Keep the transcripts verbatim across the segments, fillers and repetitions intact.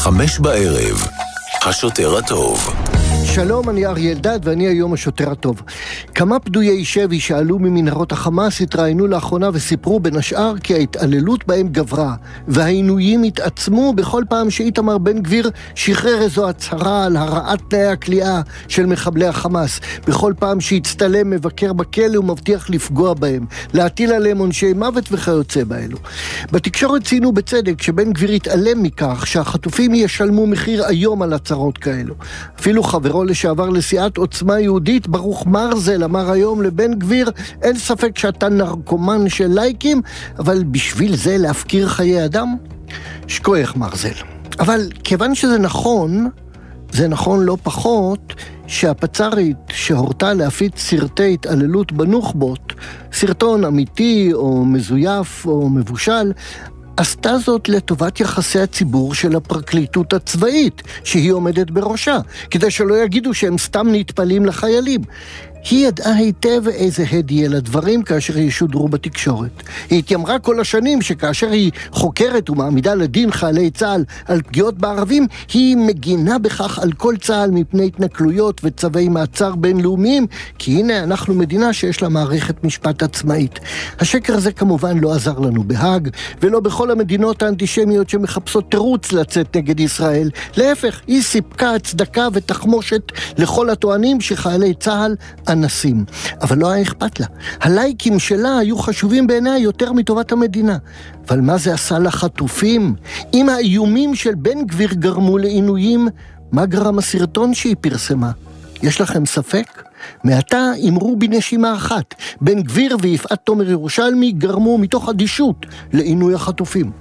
חמש בערב, השוטר הטוב. שלום, אני אריה אלדד ואני היום השוטר הטוב. כמה פדויי שבי שעלו ממנהרות החמאס התראיינו לאחרונה וסיפרו בין השאר כי ההתעללות בהם גברה והעינויים התעצמו בכל פעם שאיתמר בן גביר שחרר איזו הצהרה על הרעת תנאי הכליאה של מחבלי החמאס, בכל פעם שהצטלם מבקר בכלא ומבטיח לפגוע בהם, להטיל עליהם עונשי מוות וכיוצא באלו. בתקשורת ציינו בצדק שבן גביר התעלם מכך שהחטופים ישלמו מחיר היום על הצהרות כאלו. אפילו חברו לשעבר לסיעת עוצמה יהודית ברוך מרזל אמר היום לבן גביר, אין ספק שאתה נרקומן של לייקים, אבל בשביל זה להפקיר חיי אדם? שכוח מרזל. אבל כיוון שזה נכון, זה נכון לא פחות שהפצרית שהורתה להפיץ סרטי התעללות בנוח'בות, סרטון אמיתי או מזויף או מבושל, עשתה זאת לטובת יחסי הציבור של הפרקליטות הצבאית שהיא עומדת בראשה, כדי שלא יגידו שהם סתם נטפלים לחיילים. היא ידעה היטב איזה הד יהיה לדברים כאשר ישודרו בתקשורת. היא התיימרה כל השנים שכאשר היא חוקרת ומעמידה לדין חיילי צה"ל על פגיעות בערבים, היא מגינה בכך על כל צה"ל מפני התנכלויות וצווי מעצר בינלאומיים, כי הנה אנחנו מדינה שיש לה מערכת משפט עצמאית. השקר הזה כמובן לא עזר לנו בהאג, ולא בכל המדינות האנטישמיות שמחפשות תירוץ לצאת נגד ישראל. להפך, היא סיפקה הצדקה ותחמושת לכל הטוענים שחיילי צה"ל אנסים. אבל לא היה אכפת לה. הלייקים שלה היו חשובים בעיניה יותר מטובת המדינה. אבל מה זה עשה לחטופים? אם האיומים של בן גביר גרמו לעינויים, מה גרם הסרטון שהיא פרסמה? יש לכם ספק? מעתה אמרו בנשימה אחת, בן גביר ויפעת תומר ירושלמי גרמו מתוך אדישות לעינוי החטופים.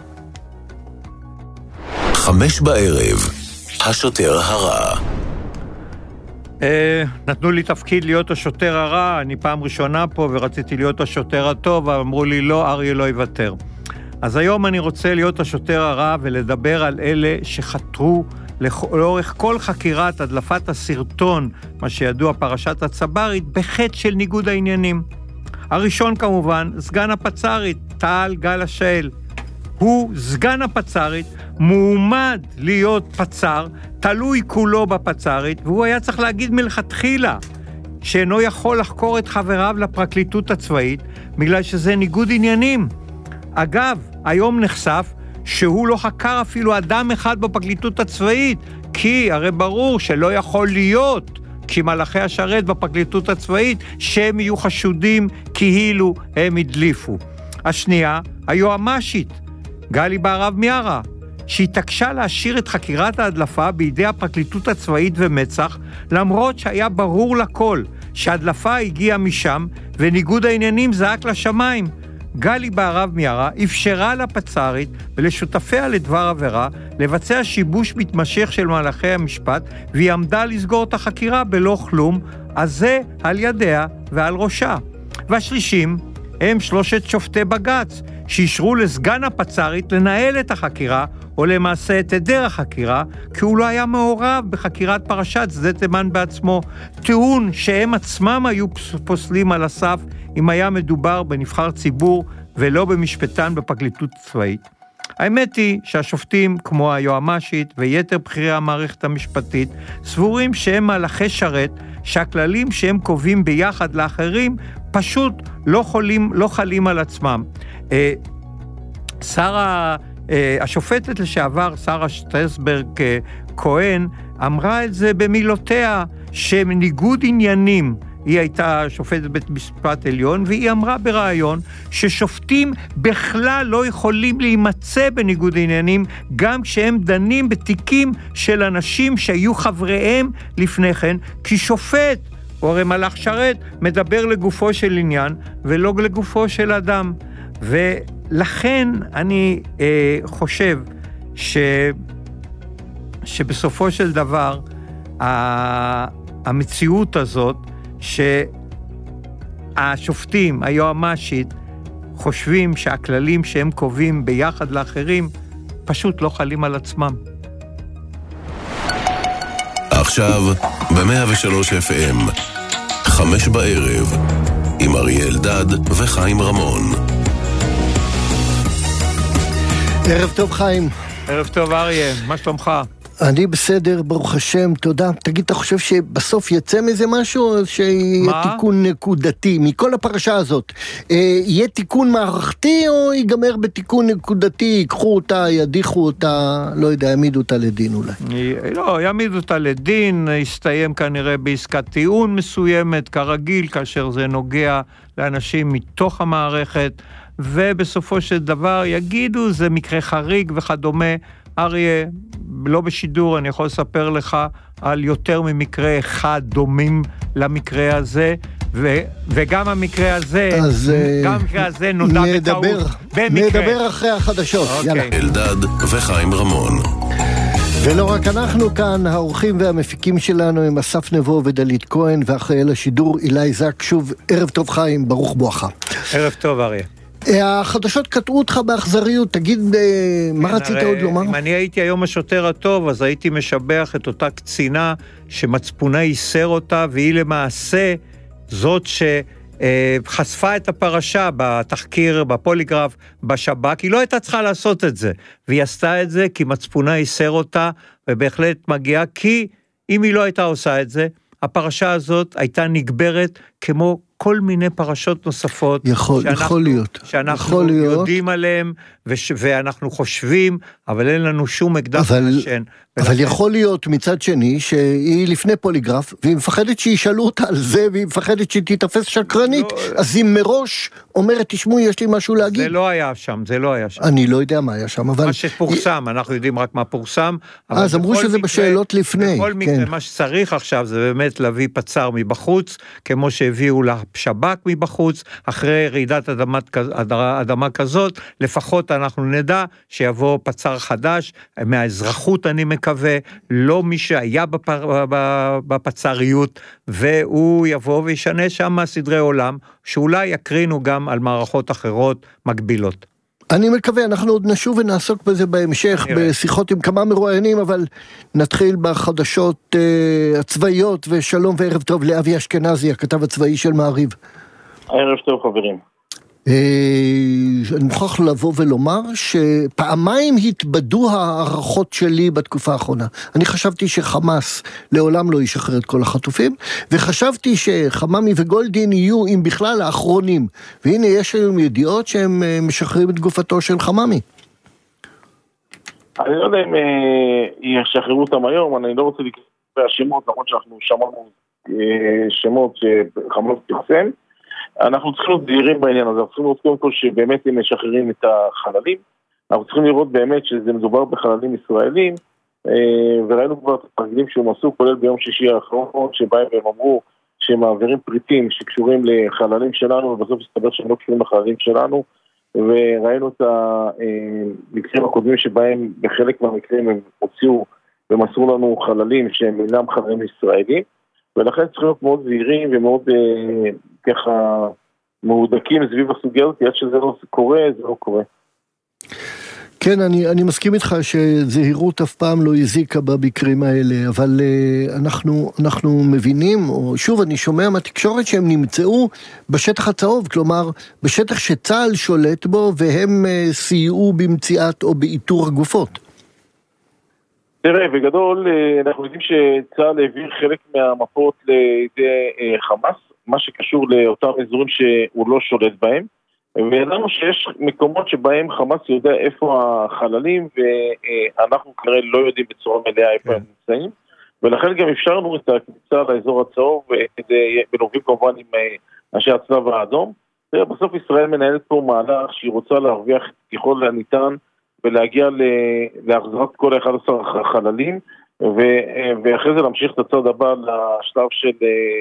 חמש בערב, השוטר הרע. נתנו לי תפקיד להיות השוטר הרע, אני פעם ראשונה פה ורציתי להיות השוטר הטוב, ואמרו לי לא, אריה לא יוותר. אז היום אני רוצה להיות השוטר הרע ולדבר על אלה שחתרו לאורך כל חקירת הדלפת הסרטון, מה שידוע פרשת הצברית, בחטא של ניגוד העניינים. הראשון כמובן, סגן הפצרית, טל גל השאל. הוא סגן הפצרית, מועמד להיות פצר, תלוי כולו בפצרית, והוא היה צריך להגיד מלכתחילה שאינו יכול לחקור את חבריו לפרקליטות הצבאית, בגלל שזה ניגוד עניינים. אגב, היום נחשף שהוא לא חקר אפילו אדם אחד בפרקליטות הצבאית, כי הרי ברור שלא יכול להיות כי מלאכי השרת בפרקליטות הצבאית שהם יהיו חשודים כאילו הם הדליפו. השנייה, היועמ"שית, גלי בהרב מיארה, שהתעקשה להשאיר את חקירת ההדלפה בידי הפרקליטות הצבאית ומצח, למרות שהיה ברור לכל שההדלפה הגיעה משם וניגוד העניינים זעק לשמיים. גלי בהרב מיארה אפשרה לפצרית ולשותפיה לדבר עבירה לבצע שיבוש מתמשך של מהלכי המשפט, והיא עמדה לסגור את החקירה בלא כלום, אז זה על ידיה ועל ראשה. והשלישים הם שלושת שופטי בג"ץ, שאישרו לסגן הפצרית לנהל את החקירה, או למעשה את עדר החקירה, כי הוא לא היה מעורב בחקירת פרשת שדה תימן בעצמו, טיעון שהם עצמם היו פוסלים על הסף אם היה מדובר בנבחר ציבור ולא במשפטן בפרקליטות צבאית. האמת היא שהשופטים, כמו היועמ"שית ויתר בכירי המערכת המשפטית, סבורים שהם מהלכי שרת, שהכללים שהם קובעים ביחד לאחרים פשוט לא חולים, לא חלים על עצמם. אה, שר ה... השופטת לשעבר, שרה שטרסברג כהן, אמרה את זה במילותיה, שמניגוד עניינים, היא הייתה שופטת בית משפט עליון, והיא אמרה ברעיון ששופטים בכלל לא יכולים להימצא בניגוד עניינים, גם כשהם דנים בתיקים של אנשים שהיו חבריהם לפני כן, כי שופט, או הרי מלאך שרת, מדבר לגופו של עניין, ולא לגופו של אדם. ולכן אני אה, חושב ש, שבסופו של דבר, ה, המציאות הזאת, שהשופטים, היועמ"שית, חושבים שהכללים שהם קובעים ביחד לאחרים, פשוט לא חלים על עצמם. עכשיו, ב-מאה ושלוש אף אם, חמש בערב, עם אריה אלדד וחיים רמון. ערב טוב חיים. ערב טוב אריה, מה שלומך? אני בסדר, ברוך השם, תודה. תגיד, אתה חושב שבסוף יצא מזה משהו, או שיהיה מה? תיקון נקודתי מכל הפרשה הזאת? אה, יהיה תיקון מערכתי, או ייגמר בתיקון נקודתי, ייקחו אותה, ידיחו אותה, לא יודע, יעמידו אותה לדין אולי? לא, יעמידו אותה לדין, יסתיים כנראה בעסקת טיעון מסוימת, כרגיל, כאשר זה נוגע לאנשים מתוך המערכת, ובסופו של דבר יגידו, זה מקרה חריג וכדומה. אריה, לא בשידור, אני יכול לספר לך על יותר ממקרה אחד דומים למקרה הזה, ו- וגם המקרה הזה, אז גם המקרה הזה נודע נדבר, בטעות, במקרה. נדבר אחרי החדשות, אוקיי. יאללה. אלדד וחיים רמון. ולא רק אנחנו כאן, האורחים והמפיקים שלנו הם אסף נבו ודלית כהן, ואחראי לשידור אילי זק. שוב, ערב טוב חיים, ברוך בואך. ערב טוב אריה. החדשות קטעו אותך באכזריות, תגיד, מה רצית עוד לומר? אם אני הייתי היום השוטר הטוב, אז הייתי משבח את אותה קצינה שמצפונה ייסר אותה, והיא למעשה זאת שחשפה את הפרשה בתחקיר, בפוליגרף, בשב"כ. היא לא הייתה צריכה לעשות את זה, והיא עשתה את זה כי מצפונה ייסר אותה, ובהחלט מגיעה, כי אם היא לא הייתה עושה את זה, הפרשה הזאת הייתה נגברת כמו כל מיני פרשות נוספות, יכול, שאנחנו, יכול להיות. שאנחנו יכול להיות. יודעים עליהם, וש, ואנחנו חושבים, אבל אין לנו שום אקדח לשן. אבל ולכן... יכול להיות מצד שני, שהיא לפני פוליגרף, והיא מפחדת שישאלו אותה על זה, והיא מפחדת שתתאפס שקרנית, לא... אז היא מראש אומרת, תשמעו, יש לי משהו להגיד. זה לא היה שם, זה לא היה שם. אני לא יודע מה היה שם, אבל... מה שפורסם, היא... אנחנו יודעים רק מה פורסם. אז אמרו שזה מקרה, בשאלות לפני. בכל מקרה, כן. מה שצריך עכשיו, זה באמת להביא פצר מבחוץ, כמו שהביאו לשב"כ מבחוץ, אחרי רעידת אדמה, אדמה כזאת, לפחות אנחנו נדע שיבוא פצר חדש, מהאזרחות אני מקווה, לא מי שהיה בפר, בפצריות, והוא יבוא וישנה שם סדרי עולם, שאולי יקרינו גם על מערכות אחרות מקבילות. אני מקווה, אנחנו עוד נשוב ונעסוק בזה בהמשך, נראה. בשיחות עם כמה מרואיינים, אבל נתחיל בחדשות uh, הצבאיות, ושלום וערב טוב לאבי אשכנזי, הכתב הצבאי של מעריב. ערב טוב חברים. אני מוכרח לבוא ולומר שפעמיים התבדו הערכות שלי בתקופה האחרונה. אני חשבתי שחמאס לעולם לא ישחרר את כל החטופים, וחשבתי שחממי וגולדין יהיו אם בכלל האחרונים, והנה יש היום ידיעות שהם משחררים את גופתו של חממי. אני לא יודע אם ישחררו אותם היום, אני לא רוצה לקרוא השמות, למרות שאנחנו שמענו שמות שחמאס פרסם. אנחנו צריכים להיות זהירים בעניין הזה, אנחנו צריכים לראות קודם כל שבאמת הם משחררים את החללים, אנחנו צריכים לראות באמת שזה מדובר בחללים ישראלים, וראינו כבר את התרגילים שהם עשו, כולל ביום שישי האחרון, שבהם הם אמרו שהם מעבירים פריטים שקשורים לחללים שלנו, ובסוף הסתבר שהם לא קשורים לחללים שלנו, וראינו את המקרים הקודמים שבהם בחלק מהמקרים הם הוציאו ומסרו לנו חללים שהם אינם חללים ישראלים, ולכן צריכים להיות מאוד זהירים ומאוד אה, ככה מהודקים סביב הסוגיה הזאת, עד שזה לא קורה, זה לא קורה. כן, אני, אני מסכים איתך שזהירות אף פעם לא הזיקה במקרים האלה, אבל אה, אנחנו, אנחנו מבינים, או שוב אני שומע מהתקשורת שהם נמצאו בשטח הצהוב, כלומר בשטח שצה"ל שולט בו, והם אה, סייעו במציאת או באיתור הגופות. תראה, בגדול, אנחנו יודעים שצה"ל העביר חלק מהמפות לידי חמאס, מה שקשור לאותם אזורים שהוא לא שולט בהם, וידענו שיש מקומות שבהם חמאס יודע איפה החללים, ואנחנו כנראה לא יודעים בצורה מלאה איפה הם נמצאים, ולכן גם אפשרנו את הכניסה לאזור הצהוב, בנובים כמובן עם אנשי הצלב האדום. תראה, בסוף ישראל מנהלת פה מהלך שהיא רוצה להרוויח ככל הניתן, ולהגיע להחזרת כל אחד עשר החללים, ואחרי זה להמשיך את הצד הבא לשלב של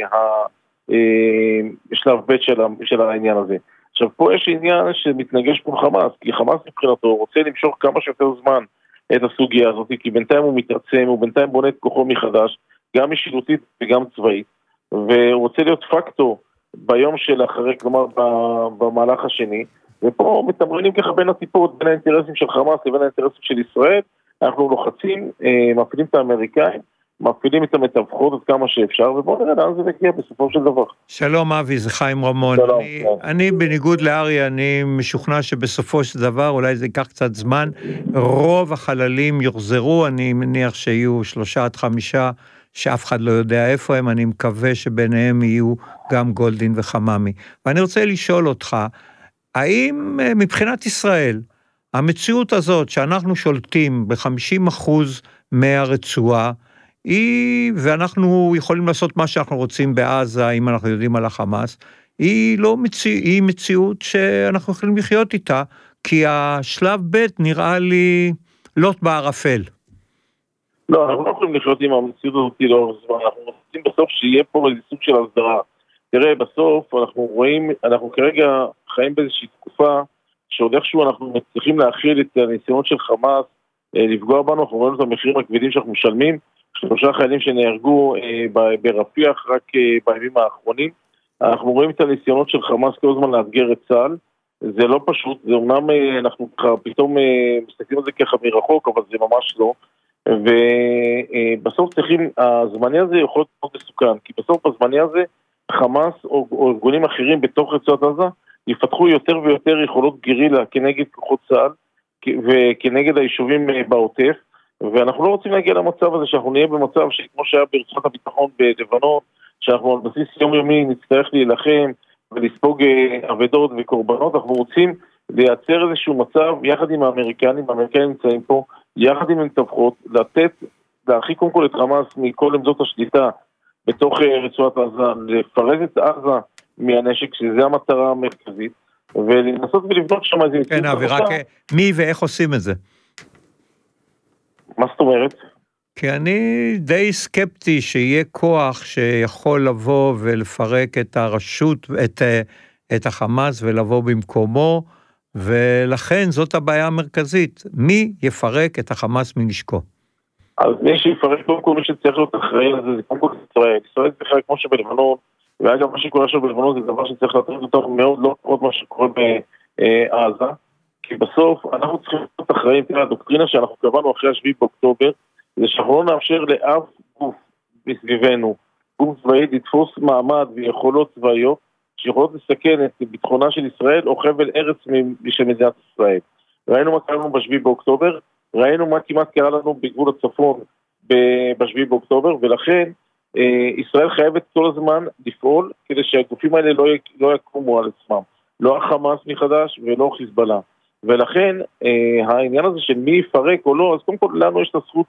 שלב ב' של העניין הזה. עכשיו פה יש עניין שמתנגש פה חמאס, כי חמאס מבחינתו רוצה למשוך כמה שיותר זמן את הסוגיה הזאת, כי בינתיים הוא מתעצם, הוא בינתיים בונה את כוחו מחדש, גם משילותית וגם צבאית, והוא רוצה להיות פקטור ביום של אחרי, כלומר במהלך השני, ופה מתמרנים ככה בין הטיפות, בין האינטרסים של חמאס לבין האינטרסים של ישראל, אנחנו לוחצים, מפעילים את האמריקאים, מפעילים את המתווכות עד כמה שאפשר, ובואו נראה לאן זה מגיע בסופו של דבר. שלום אבי, זה חיים רמון. שלום. אני, אני בניגוד לארי, אני משוכנע שבסופו של דבר, אולי זה ייקח קצת זמן, רוב החללים יוחזרו, אני מניח שיהיו שלושה עד חמישה, שאף אחד לא יודע איפה הם, אני מקווה שביניהם יהיו גם גולדין וחממי. ואני רוצה לשאול אותך, האם מבחינת ישראל, המציאות הזאת שאנחנו שולטים ב-חמישים אחוז מהרצועה, היא, ואנחנו יכולים לעשות מה שאנחנו רוצים בעזה, אם אנחנו יודעים על החמאס, היא לא מציא, היא מציאות שאנחנו יכולים לחיות איתה, כי השלב ב' נראה לי לוט בערפל. לא, אנחנו לא יכולים לחיות עם המציאות הזאת לאורך זמן, אנחנו רוצים בסוף שיהיה פה איזה סוג של הסדרה. תראה, בסוף אנחנו רואים, אנחנו כרגע חיים באיזושהי תקופה, שעוד איכשהו אנחנו מצליחים להכיל את הניסיונות של חמאס, לפגוע בנו, אנחנו רואים את המחירים הכבדים שאנחנו משלמים, שלושה חיילים שנהרגו אה, ברפיח רק אה, בימים האחרונים. אנחנו רואים את הניסיונות של חמאס כל הזמן לאתגר את צה"ל, זה לא פשוט, זה אומנם אה, אנחנו פתאום אה, מסתכלים על זה ככה מרחוק, אבל זה ממש לא, ובסוף אה, צריכים, הזמני הזה יכול להיות מאוד מסוכן, כי בסוף בזמני הזה חמאס או, או ארגונים אחרים בתוך רצועת עזה יפתחו יותר ויותר יכולות גרילה כנגד כוחות צה"ל וכנגד היישובים אה, בעוטף, ואנחנו לא רוצים להגיע למצב הזה שאנחנו נהיה במצב שכמו שהיה ברצועת הביטחון בלבנון, שאנחנו על בסיס יומיומי נצטרך להילחם ולספוג עבדות וקורבנות, אנחנו רוצים לייצר איזשהו מצב יחד עם האמריקנים, האמריקנים נמצאים פה, יחד עם המתווכות, לתת, להרחיק קודם כל את חמאס מכל עמדות השליטה בתוך רצועת עזה, לפרז את עזה מהנשק, שזה המטרה המרכזית, ולנסות ולבנות שם איזה... כן, אבי, רק מי ואיך עושים את זה? מה זאת אומרת? כי אני די סקפטי שיהיה כוח שיכול לבוא ולפרק את הרשות, את, את החמאס ולבוא במקומו, ולכן זאת הבעיה המרכזית. מי יפרק את החמאס מנשקו? אז מי שיפרק, קודם כל מי שצריך להיות אחראי לזה, זה קודם כל ישראל. ישראל זה חלק כמו שבלבנון, ואגב מה שקורה שם בלבנון זה דבר שצריך להטריד אותנו מאוד, לא עוד מה שקורה בעזה, כי בסוף אנחנו צריכים להיות אחראים, תראה, הדוקטרינה שאנחנו קבענו אחרי השביעי באוקטובר, זה שאנחנו לא נאפשר לאף גוף מסביבנו, גוף צבאי לתפוס מעמד ויכולות צבאיות, שיכולות לסכן את ביטחונה של ישראל או חבל ארץ של מדינת ישראל. ראינו מה קרה לנו בשביעי באוקטובר, ראינו מה כמעט קרה לנו בגבול הצפון בשביעי באוקטובר, ולכן ישראל חייבת כל הזמן לפעול כדי שהגופים האלה לא, לא יקומו על עצמם. לא החמאס מחדש ולא חיזבאללה. ולכן העניין הזה של מי יפרק או לא, אז קודם כל לנו יש את הזכות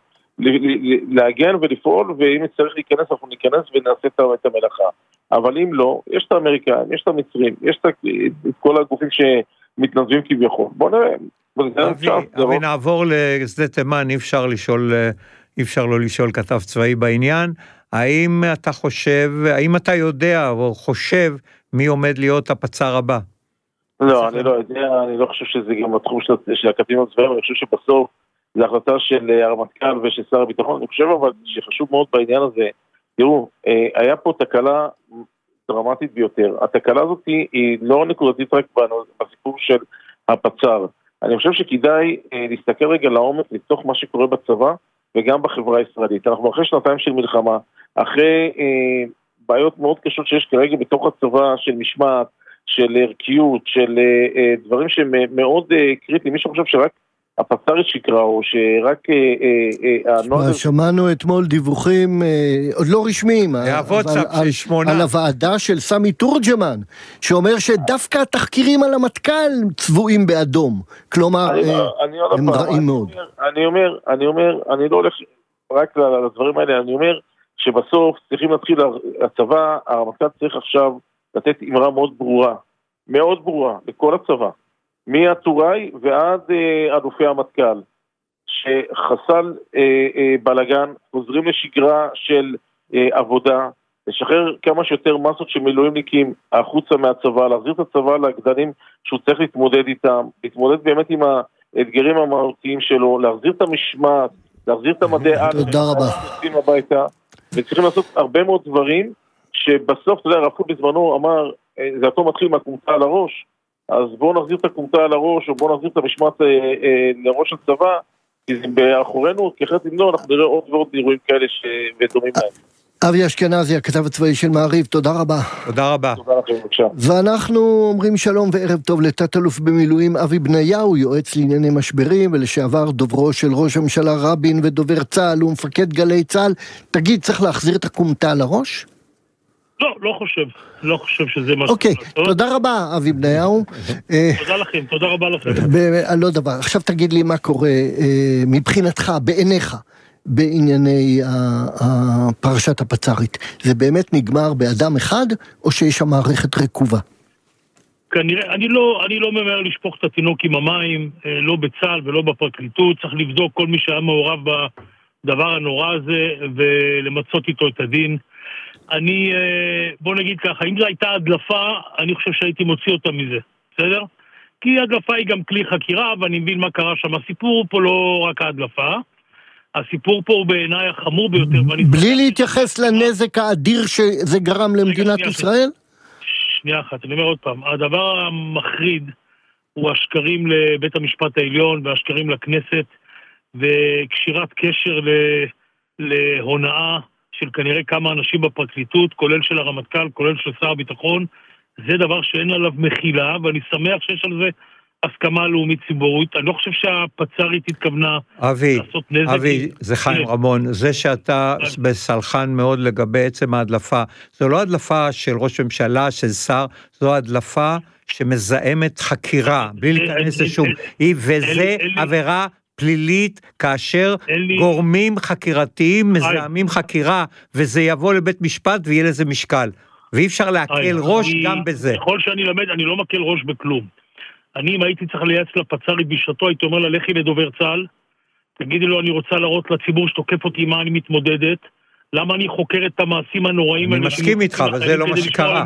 להגן ולפעול, ואם צריך להיכנס אנחנו ניכנס ונעשה את המלאכה. אבל אם לא, יש את האמריקאים, יש את המצרים, יש את כל הגופים שמתנדבים כביכול. בוא נראה. אבי, נעבור לשדה תימן, אי אפשר לשאול, אי אפשר לא לשאול כתב צבאי בעניין. האם אתה חושב, האם אתה יודע או חושב מי עומד להיות הפצ"ר הבא? לא, אני לא יודע, אני לא חושב שזה גם בתחום של הקצינים הצבאיים, אני חושב שבסוף זה החלטה של הרמטכ"ל ושל שר הביטחון, אני חושב אבל שחשוב מאוד בעניין הזה, תראו, היה פה תקלה דרמטית ביותר, התקלה הזאת היא לא נקודתית רק בסיפור של הפצ"ר, אני חושב שכדאי להסתכל רגע לעומק לתוך מה שקורה בצבא וגם בחברה הישראלית, אנחנו אחרי שנתיים של מלחמה, אחרי בעיות מאוד קשות שיש כרגע בתוך הצבא של משמעת, של ערכיות, של דברים שהם מאוד קריטיים, מי שחושב שרק הפצ"רית שקרה, או שרק... שמענו אתמול דיווחים, עוד לא רשמיים, על הוועדה של סמי תורג'מן, שאומר שדווקא התחקירים על המטכ"ל צבועים באדום. כלומר, הם רעים מאוד. אני אומר, אני אומר, אני לא הולך רק לדברים האלה, אני אומר שבסוף צריכים להתחיל, הצבא, המטכ"ל צריך עכשיו לתת אמרה מאוד ברורה, מאוד ברורה, לכל הצבא. מהטוראי ועד אה, אלופי המטכ"ל, שחסל אה, אה, בלגן, חוזרים לשגרה של אה, עבודה, לשחרר כמה שיותר מסות של מילואימניקים החוצה מהצבא, להחזיר את הצבא לגדלים שהוא צריך להתמודד איתם, להתמודד באמת עם האתגרים המהותיים שלו, להחזיר את המשמעת, להחזיר את המדעי על, תודה רבה. הביתה, וצריכים לעשות הרבה מאוד דברים, שבסוף, אתה יודע, רפול בזמנו אמר, זה אותו מתחיל מהקומתה על הראש, אז בואו נחזיר את הקומתה על הראש, או בואו נחזיר את המשמעת אה, אה, לראש הצבא, כי זה באחורינו, כי אחרת אם לא, אנחנו נראה עוד ועוד אירועים כאלה ודומים להם. אבי אשכנזי, הכתב הצבאי של מעריב, תודה רבה. תודה רבה. תודה לכם, בבקשה. ואנחנו אומרים שלום וערב טוב לתת אלוף במילואים אבי בניהו, יועץ לענייני משברים ולשעבר דוברו של ראש הממשלה רבין ודובר צה"ל ומפקד גלי צה"ל. תגיד, צריך להחזיר את הקומטה על הראש? לא, לא חושב. לא חושב שזה משהו. אוקיי, תודה רבה אבי בניהו. תודה לכם, תודה רבה לכם. לא דבר, עכשיו תגיד לי מה קורה מבחינתך, בעיניך. בענייני פרשת הפצ"רית. זה באמת נגמר באדם אחד, או שיש שם מערכת רקובה? כנראה, אני לא, אני לא ממהר לשפוך את התינוק עם המים, לא בצה"ל ולא בפרקליטות, צריך לבדוק כל מי שהיה מעורב בדבר הנורא הזה, ולמצות איתו את הדין. אני, בוא נגיד ככה, אם זו הייתה הדלפה, אני חושב שהייתי מוציא אותה מזה, בסדר? כי הדלפה היא גם כלי חקירה, ואני מבין מה קרה שם. הסיפור פה לא רק ההדלפה, הסיפור פה הוא בעיניי החמור ביותר. בלי להתייחס לנזק האדיר שזה גרם למדינת ישראל? שנייה אחת, אני אומר עוד פעם, הדבר המחריד הוא השקרים לבית המשפט העליון והשקרים לכנסת וקשירת קשר להונאה של כנראה כמה אנשים בפרקליטות, כולל של הרמטכ"ל, כולל של שר הביטחון. זה דבר שאין עליו מחילה, ואני שמח שיש על זה הסכמה לאומית ציבורית. אני לא חושב שהפצ"רית התכוונה אבי, לעשות נזק. אבי, זה חיים רמון, זה שאתה בסלחן מאוד לגבי עצם ההדלפה, זו לא הדלפה של ראש ממשלה, של שר, זו הדלפה שמזהמת חקירה, בלי להיכנס לשום, וזה עבירה פלילית, כאשר גורמים חקירתיים מזהמים חקירה, וזה יבוא לבית משפט ויהיה לזה משקל, ואי אפשר להקל ראש גם בזה. ככל שאני למד, אני לא מקל ראש בכלום. אני, אם הייתי צריך לייעץ לפצ"רית בשעתו, הייתי אומר לה, לכי לדובר צה"ל, תגידי לו, אני רוצה להראות לציבור שתוקף אותי מה אני מתמודדת, למה אני חוקר את המעשים הנוראים. אני מסכים איתך, אבל זה לא מה שקרה.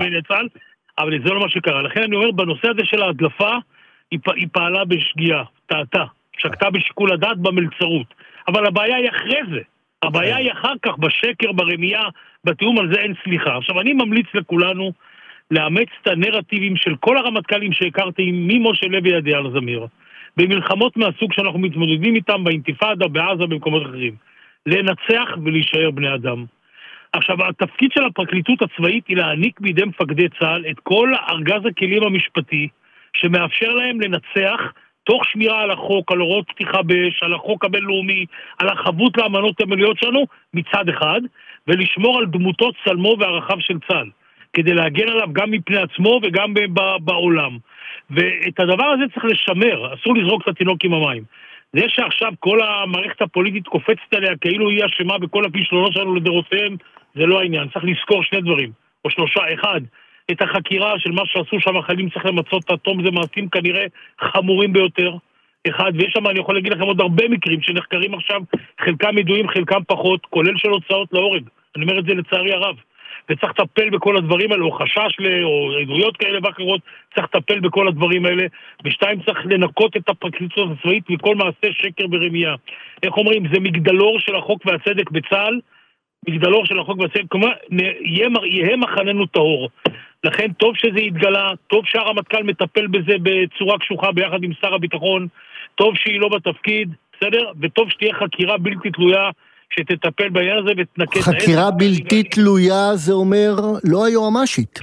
אבל זה לא מה שקרה. לכן אני אומר, בנושא הזה של ההדלפה, היא, היא פעלה בשגיאה, טעתה, שקטה בשיקול הדעת במלצרות. אבל הבעיה היא אחרי זה. הבעיה היא אחר כך, בשקר, ברמייה, בתיאום, על זה אין סליחה. עכשיו, אני ממליץ לכולנו, לאמץ את הנרטיבים של כל הרמטכ"לים שהכרתי ממשה לוי עד אייל זמיר, במלחמות מהסוג שאנחנו מתמודדים איתם, באינתיפאדה, בעזה, במקומות אחרים. לנצח ולהישאר בני אדם. עכשיו, התפקיד של הפרקליטות הצבאית היא להעניק בידי מפקדי צה"ל את כל ארגז הכלים המשפטי, שמאפשר להם לנצח, תוך שמירה על החוק, על הוראות פתיחה באש, על החוק הבינלאומי, על החבות לאמנות המלאות שלנו, מצד אחד, ולשמור על דמותו צלמו וערכיו של צה"ל. כדי להגן עליו גם מפני עצמו וגם בעולם. ואת הדבר הזה צריך לשמר, אסור לזרוק את התינוק עם המים. זה שעכשיו כל המערכת הפוליטית קופצת עליה כאילו היא אשמה בכל הכישלונות שלנו לדורותיהם, זה לא העניין. צריך לזכור שני דברים, או שלושה. אחד, את החקירה של מה שעשו שם החיילים צריך למצות את התום, זה מעשים כנראה חמורים ביותר. אחד, ויש שם, אני יכול להגיד לכם עוד הרבה מקרים שנחקרים עכשיו, חלקם ידועים, חלקם פחות, כולל של הוצאות להורג. אני אומר את זה לצערי הרב. וצריך לטפל בכל הדברים האלה, או חשש ל... או עדויות כאלה ואחרות, צריך לטפל בכל הדברים האלה, ושתיים, צריך לנקות את הפרקליטות הצבאית מכל מעשה שקר ברמייה. איך אומרים? זה מגדלור של החוק והצדק בצה"ל, מגדלור של החוק והצדק, כלומר, יהיה, יהיה מחננו טהור. לכן טוב שזה יתגלה, טוב שהרמטכ"ל מטפל בזה בצורה קשוחה ביחד עם שר הביטחון, טוב שהיא לא בתפקיד, בסדר? וטוב שתהיה חקירה בלתי תלויה, שתטפל בעניין הזה ותנקט... חקירה בלתי תלויה זה אומר לא היועמ"שית.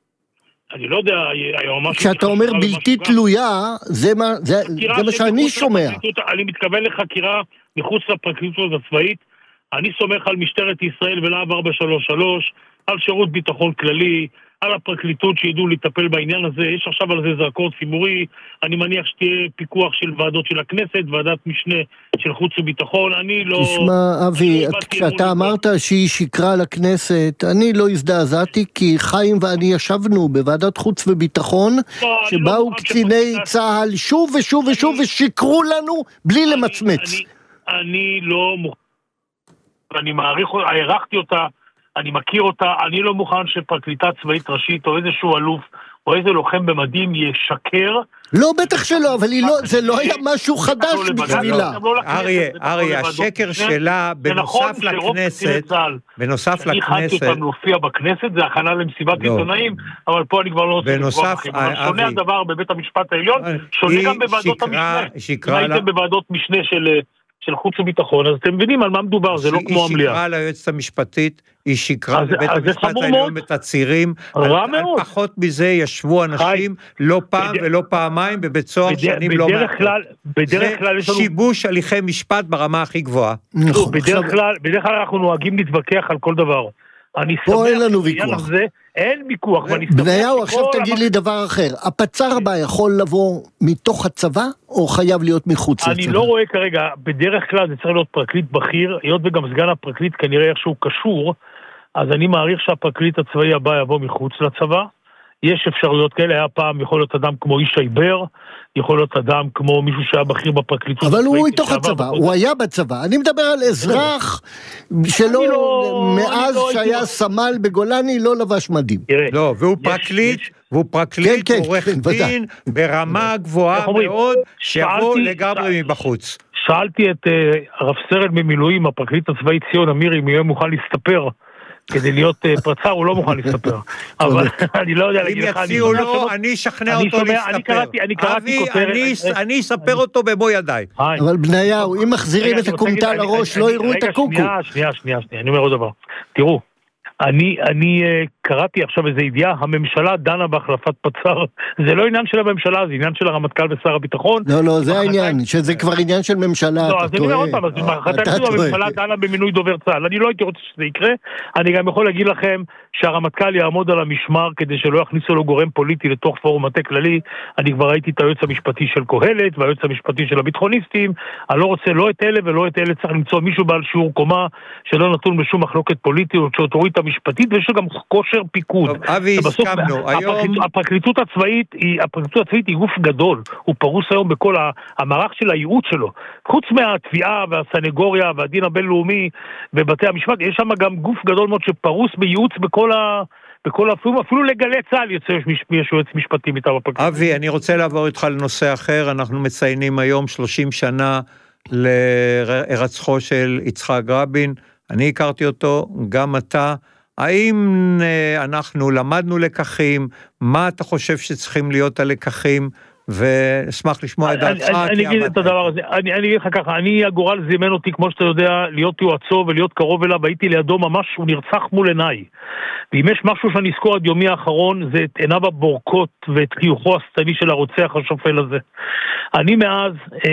אני לא יודע, היועמ"שית... כשאתה אומר בלתי תלויה, זה מה שאני שומע. אני מתכוון לחקירה מחוץ לפרקליטות הצבאית, אני סומך על משטרת ישראל ולהב ארבע שלוש שלוש, על שירות ביטחון כללי, על הפרקליטות שידעו לטפל בעניין הזה, יש עכשיו על זה זרקור ציבורי, אני מניח שתהיה פיקוח של ועדות של הכנסת, ועדת משנה של חוץ וביטחון, אני לא... תשמע, אבי, כשאתה אמרת שהיא שקרה לכנסת, אני לא הזדעזעתי, כי חיים ואני ישבנו בוועדת חוץ וביטחון, שבאו קציני צה"ל שוב ושוב ושוב ושיקרו לנו בלי למצמץ. אני לא מוכן, אני מעריך, הערכתי אותה, אני מכיר אותה, אני לא מוכן שפרקליטה צבאית ראשית או איזשהו אלוף או איזה לוחם במדים ישקר. לא, בטח שלא, אבל זה לא היה משהו חדש בשבילה. אריה, אריה, השקר שלה בנוסף לכנסת, בנוסף לכנסת, אני חדתי אותם להופיע בכנסת, זה הכנה למסיבת עיתונאים, אבל פה אני כבר לא רוצה לקרוא לכם. אבל שונה הדבר בבית המשפט העליון, שונה גם בוועדות המשנה. אם הייתם בוועדות משנה של של חוץ וביטחון, אז אתם מבינים על מה מדובר, זה לא כמו המליאה. היא שקרה ליועצת המשפטית, היא שקרה לבית המשפט העליון בתצהירים, על פחות מזה ישבו אנשים לא פעם ולא פעמיים בבית סוהר שנים לא מעט. זה שיבוש הליכי משפט ברמה הכי גבוהה. בדרך כלל אנחנו נוהגים להתווכח על כל דבר. פה אין לנו ויכוח. אין ויכוח. בניהו, עכשיו תגיד לי דבר אחר. הפצ"ר הבא יכול לבוא מתוך הצבא, או חייב להיות מחוץ לצבא? אני לא רואה כרגע, בדרך כלל זה צריך להיות פרקליט בכיר, היות וגם סגן הפרקליט כנראה איכשהו קשור, אז אני מעריך שהפרקליט הצבאי הבא יבוא מחוץ לצבא. יש אפשרויות כאלה, היה פעם יכול להיות אדם כמו איש עיבר, יכול להיות אדם כמו מישהו שהיה בכיר בפרקליטות. אבל הוא מתוך הצבא, הוא היה בצבא. אני מדבר על אזרח שלא, מאז שהיה סמל בגולני, לא לבש מדים. לא, והוא פרקליט, והוא פרקליט, עורך דין, ברמה גבוהה מאוד, שיבוא לגמרי מבחוץ. שאלתי את הרב סרן במילואים, הפרקליט הצבאי ציון אמירי, אם יהיה מוכן להסתפר, כדי להיות פרצר, הוא לא מוכן להסתפר. אבל אני לא יודע להגיד לך... אם יציעו לו, אני אשכנע אותו להסתפר. אבי, אני אספר אותו במו ידיי. אבל בניהו, אם מחזירים את הקומטה לראש, לא יראו את הקוקו. שנייה, שנייה, שנייה, אני אומר עוד דבר. תראו, אני, אני uh, קראתי עכשיו איזו ידיעה, הממשלה דנה בהחלפת פצ"ר, זה לא עניין של הממשלה, זה עניין של הרמטכ"ל ושר הביטחון. לא, לא, זה העניין, שזה כבר עניין של ממשלה, לא, אתה טועה. לא, אז הממשלה דנה במינוי דובר צה"ל, אני לא הייתי רוצה שזה יקרה, אני גם יכול להגיד לכם שהרמטכ"ל יעמוד על המשמר כדי שלא יכניסו לו גורם פוליטי לתוך פורום מטה כללי, אני כבר ראיתי את היועץ המשפטי של קהלת, והיועץ המשפטי של הביטחוניסטים, אני לא רוצה לא את אלה ולא את אלה, צריך למצוא מישהו בעל שיעור קומה, שלא נתון בשום מחלוקת פוליטית, או שאוטוריטה משפטית, ויש לו גם כושר פיקוד. טוב, אבי, הסכמנו. היום... הפרקליטות הצבאית היא, הפרקליטות הצבאית היא גוף גדול, הוא פרוס היום בכל המערך של הייעוץ שלו. חוץ מהתביעה והסנגוריה והדין הבינלאומי ובתי המשפט, יש שם גם גוף גדול מאוד שפרוס בייעוץ בכל ה... בכל הפעמים, אפילו לגלי צה"ל יוצא יש יועץ משפטי מטעם הפרקליטות. אבי, אני רוצה לעבור איתך לנושא אחר, אנחנו מציינים היום שלושים שנה להירצחו של יצחק רבין, אני הכרתי אותו, גם אתה, האם אנחנו למדנו לקחים, מה אתה חושב שצריכים להיות הלקחים, ואשמח לשמוע את דעתך. אני אגיד את הדבר הזה, אני אגיד לך ככה, אני הגורל זימן אותי, כמו שאתה יודע, להיות יועצו ולהיות קרוב אליו, הייתי לידו ממש, הוא נרצח מול עיניי. ואם יש משהו שאני אזכור עד יומי האחרון, זה את עיניו הבורקות ואת חיוכו השטני של הרוצח השופל הזה. אני מאז,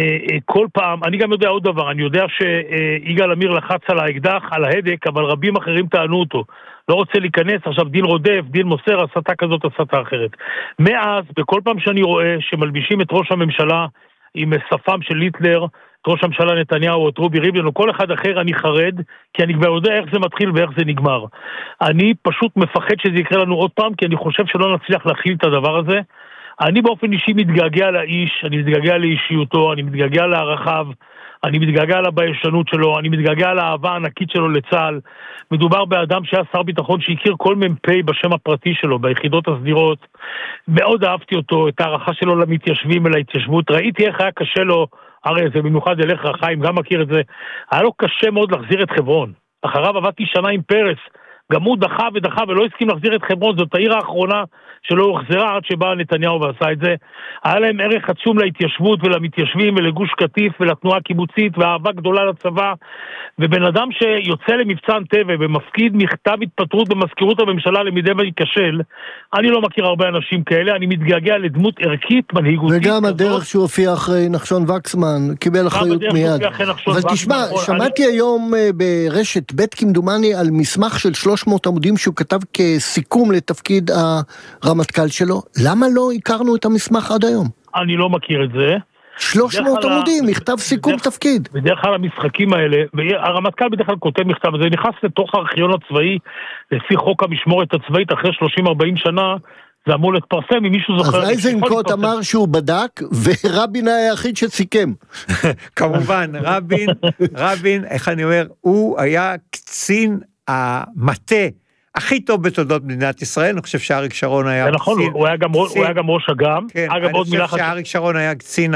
כל פעם, אני גם יודע עוד דבר, אני יודע שיגאל עמיר לחץ על האקדח, על ההדק, אבל רבים אחרים טענו אותו. לא רוצה להיכנס, עכשיו דין רודף, דין מוסר, הסתה כזאת, הסתה אחרת. מאז, בכל פעם שאני רואה שמלבישים את ראש הממשלה עם שפם של היטלר, את ראש הממשלה נתניהו או את רובי ריבלין או כל אחד אחר, אני חרד, כי אני כבר יודע איך זה מתחיל ואיך זה נגמר. אני פשוט מפחד שזה יקרה לנו עוד פעם, כי אני חושב שלא נצליח להכיל את הדבר הזה. אני באופן אישי מתגעגע לאיש, אני מתגעגע לאישיותו, אני מתגעגע לערכיו, אני מתגעגע לביישנות שלו, אני מתגעגע לאהבה הענקית שלו לצה"ל. מדובר באדם שהיה שר ביטחון שהכיר כל מ"פ בשם הפרטי שלו, ביחידות הסדירות. מאוד אהבתי אותו, את הערכה שלו למתיישבים ולהתיישבות. ראיתי איך היה קשה לו, הרי זה במיוחד אליך, חיים, גם מכיר את זה. היה לו קשה מאוד להחזיר את חברון. אחריו עבדתי שנה עם פרס. גם הוא דחה ודחה ולא הסכים להחזיר את חברון, זאת העיר האחרונה שלא הוחזרה עד שבא נתניהו ועשה את זה. היה להם ערך עצום להתיישבות ולמתיישבים ולגוש קטיף ולתנועה הקיבוצית ואהבה גדולה לצבא, ובן אדם שיוצא למבצע אנטבה ומפקיד מכתב התפטרות במזכירות הממשלה למידה וייכשל, אני לא מכיר הרבה אנשים כאלה, אני מתגעגע לדמות ערכית, מנהיגותית. וגם הדרך שהוא הופיע אחרי נחשון וקסמן, קיבל אחריות מיד. אבל תשמע, שמעתי היום ברשת בית כמדומני על מסמך של שלוש מאות עמודים שהוא כתב כסיכום לתפקיד הרמטכ"ל שלו. למה לא הכרנו את המסמך עד היום? אני לא מכיר את זה. שלוש מאות עמודים, מכתב סיכום תפקיד. בדרך כלל המשחקים האלה, הרמטכ"ל בדרך כלל כותב מכתב, זה נכנס לתוך הארכיון הצבאי, לפי חוק המשמורת הצבאית, אחרי שלושים ארבעים שנה, זה אמור להתפרסם, אם מישהו זוכר... אז איזנקוט אמר שהוא בדק, ורבין היה היחיד שסיכם. כמובן, רבין, רבין, איך אני אומר, הוא היה קצין המטה, הכי טוב בתולדות מדינת ישראל, אני חושב שאריק שרון היה... זה נכון, הוא היה גם ראש אגם. כן, אני חושב שאריק שרון היה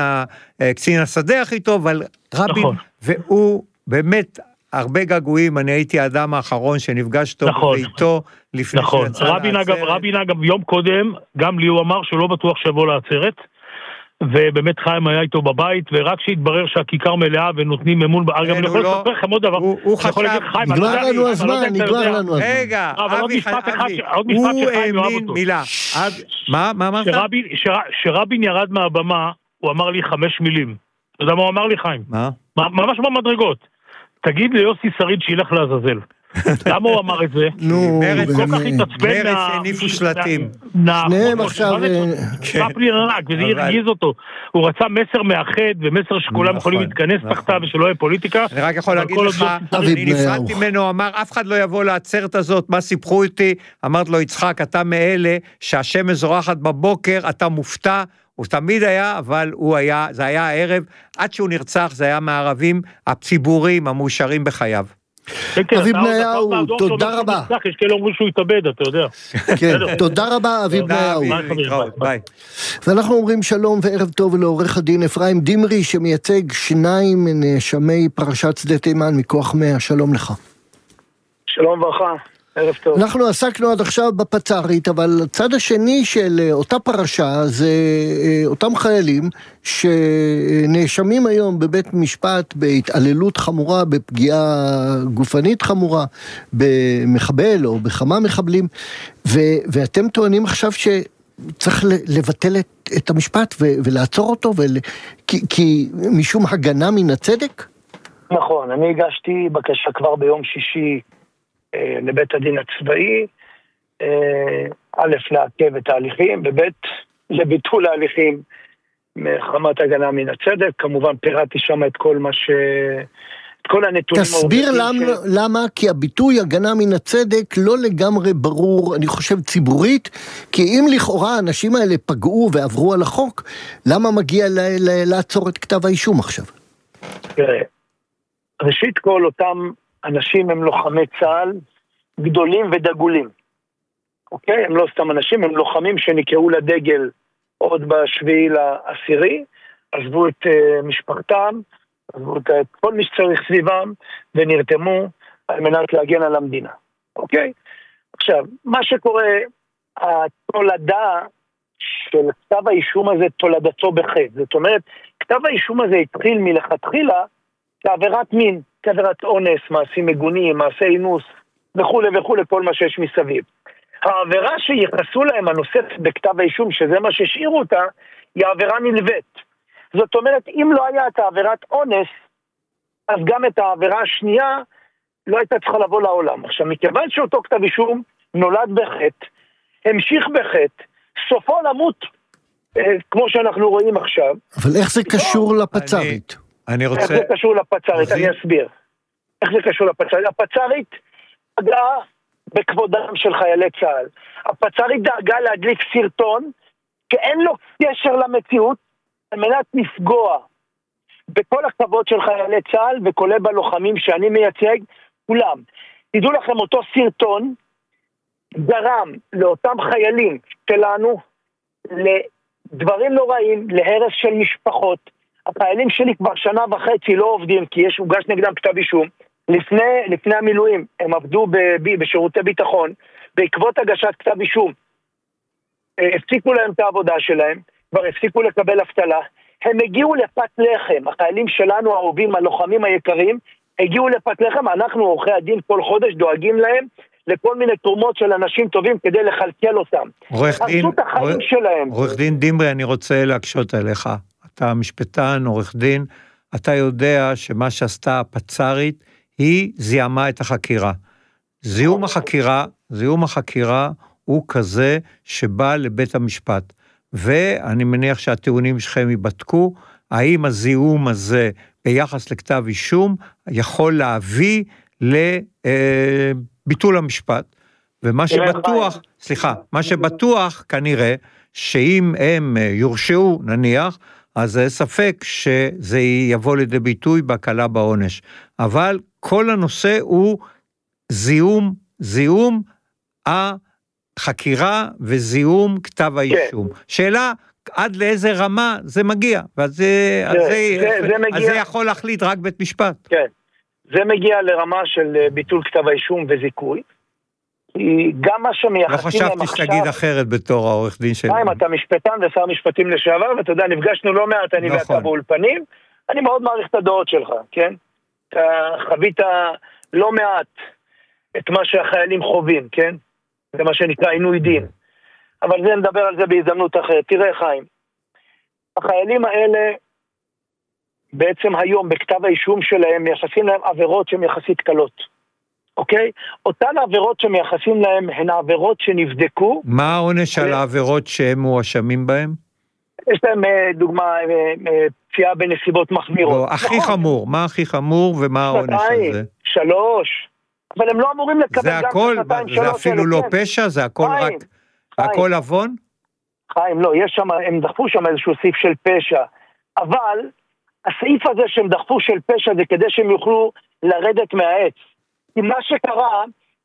קצין השדה הכי טוב, אבל רבין, והוא באמת הרבה געגועים, אני הייתי האדם האחרון שנפגש טוב ואיתו לפני שיצא לעצרת. רבין אגב, יום קודם, גם לי הוא אמר שהוא לא בטוח שיבוא לעצרת, ובאמת חיים היה איתו בבית, ורק שהתברר שהכיכר מלאה ונותנים אמון, אגב, אני יכול לספר לכם עוד דבר, הוא חשב, נגמר לנו הזמן, נגמר לנו הזמן. רגע, אבי, אבי, הוא האמין מילה, מה, מה אמרת? שרבין ירד מהבמה, הוא אמר לי חמש מילים, אתה יודע מה הוא אמר לי חיים? מה? ממש במדרגות, תגיד ליוסי שריד שילך לעזאזל. למה הוא אמר את זה? נו, מרץ, כל כך התעצבן מרץ הניפו שלטים. שניהם עכשיו... פפלי ענק, וזה הרגיז אותו. הוא רצה מסר מאחד, ומסר שכולם יכולים להתכנס תחתיו, ושלא יהיה פוליטיקה. אני רק יכול להגיד לך, אני נפרדתי ממנו, אמר, אף אחד לא יבוא לעצרת הזאת, מה סיפרו איתי? אמרת לו, יצחק, אתה מאלה, שהשמש זורחת בבוקר, אתה מופתע, הוא תמיד היה, אבל הוא היה, זה היה הערב, עד שהוא נרצח, זה היה מהערבים הציבוריים, המאושרים בחייו. אבי בניהו, תודה רבה. יש כאלה אומרים שהוא יתאבד, אתה יודע. כן, תודה רבה, אבי בניהו. ביי. ואנחנו אומרים שלום וערב טוב לעורך הדין אפרים דימרי, שמייצג שניים מנאשמי פרשת שדה תימן מכוח מאה. שלום לך. שלום וברכה. ערב טוב. אנחנו עסקנו עד עכשיו בפצ"רית, אבל הצד השני של אותה פרשה זה אותם חיילים שנאשמים היום בבית משפט בהתעללות חמורה, בפגיעה גופנית חמורה, במחבל או בכמה מחבלים, ו- ואתם טוענים עכשיו שצריך לבטל את, את המשפט ו- ולעצור אותו, ול- כי, כי משום הגנה מן הצדק? נכון, אני הגשתי בקשה כבר ביום שישי לבית הדין הצבאי, א' לעכב את ההליכים, וב' לביטול ההליכים מחמת הגנה מן הצדק. כמובן פירטתי שם את כל מה ש... את כל הנתונים. תסביר למה, ש... למה, כי הביטוי הגנה מן הצדק לא לגמרי ברור, אני חושב ציבורית, כי אם לכאורה האנשים האלה פגעו ועברו על החוק, למה מגיע ל... ל... לעצור את כתב האישום עכשיו? תראה, ראשית כל אותם אנשים הם לוחמי צה"ל גדולים ודגולים, אוקיי? הם לא סתם אנשים, הם לוחמים שנקראו לדגל עוד בשביעי לעשירי, עזבו את uh, משפחתם, עזבו את uh, כל מי שצריך סביבם, ונרתמו על מנת להגן על המדינה, אוקיי? עכשיו, מה שקורה, התולדה של כתב האישום הזה, תולדתו בחטא. זאת אומרת, כתב האישום הזה התחיל מלכתחילה כעבירת מין, כעבירת אונס, מעשים מגונים, מעשי אינוס, וכו' וכו', כל מה שיש מסביב. העבירה שיחסו להם הנוספת בכתב האישום, שזה מה שהשאירו אותה, היא העבירה נלווית. זאת אומרת, אם לא היה את העבירת אונס, אז גם את העבירה השנייה לא הייתה צריכה לבוא לעולם. עכשיו, מכיוון שאותו כתב אישום נולד בחטא, המשיך בחטא, סופו למות, כמו שאנחנו רואים עכשיו. אבל איך זה קשור לפצ"רית? אני רוצה... איך זה קשור לפצ"רית? אני אסביר. איך זה קשור לפצ"רית? הפצ"רית דאגה בכבודם של חיילי צה"ל. הפצ"רית דאגה להדליק סרטון, שאין לו קשר למציאות, על מנת לפגוע בכל הכבוד של חיילי צה"ל, וכולל בלוחמים שאני מייצג, כולם. תדעו לכם, אותו סרטון גרם לאותם חיילים שלנו, לדברים נוראים, להרס של משפחות. החיילים שלי כבר שנה וחצי לא עובדים, כי יש הוגש נגדם כתב אישום. לפני, לפני המילואים, הם עבדו ב, ב, בשירותי ביטחון, בעקבות הגשת כתב אישום. הפסיקו להם את העבודה שלהם, כבר הפסיקו לקבל אבטלה. הם הגיעו לפת לחם, החיילים שלנו האהובים, הלוחמים היקרים, הגיעו לפת לחם, אנחנו עורכי הדין כל חודש דואגים להם, לכל מיני תרומות של אנשים טובים כדי לחלקל אותם. עורך דין, עורך, עורך דין דימרי, אני רוצה להקשות עליך. אתה משפטן, עורך דין, אתה יודע שמה שעשתה הפצ"רית, היא זיהמה את החקירה. זיהום החקירה, זיהום החקירה הוא כזה שבא לבית המשפט. ואני מניח שהטיעונים שלכם ייבדקו, האם הזיהום הזה ביחס לכתב אישום יכול להביא לביטול המשפט. ומה שבטוח, סליחה, מה שבטוח כנראה, שאם הם יורשעו נניח, אז ספק שזה יבוא לידי ביטוי בהקלה בעונש. אבל כל הנושא הוא זיהום, זיהום החקירה וזיהום כתב האישום. כן. שאלה, עד לאיזה רמה זה מגיע, ואז זה, זה, זה, זה, זה, מגיע... זה יכול להחליט רק בית משפט. כן, זה מגיע לרמה של ביטול כתב האישום וזיכוי, כי גם מה שמייחסים לא להם עכשיו... חשבתי שתגיד אחרת בתור העורך דין שלנו. חיים, אתה משפטן ושר משפטים לשעבר, ואתה יודע, נפגשנו לא מעט, אני נכון. ואתה באולפנים, אני מאוד מעריך את הדעות שלך, כן? אתה חווית לא מעט את מה שהחיילים חווים, כן? זה מה שנקרא עינוי דין. אבל זה נדבר על זה בהזדמנות אחרת. תראה, חיים, החיילים האלה, בעצם היום בכתב האישום שלהם, מייחסים להם עבירות שהן יחסית קלות. אוקיי? אותן עבירות שמייחסים להם הן העבירות שנבדקו. מה העונש על העבירות שהם מואשמים בהם? יש להם דוגמה, פציעה בנסיבות מחמירות. לא, הכי חמור, מה הכי חמור ומה העונש הזה? שלוש, אבל הם לא אמורים לקבל זה הכל, זה אפילו לא פשע, זה הכל רק, הכל עוון? חיים, לא, יש שם, הם דחפו שם איזשהו סעיף של פשע, אבל הסעיף הזה שהם דחפו של פשע זה כדי שהם יוכלו לרדת מהעץ. כי מה שקרה,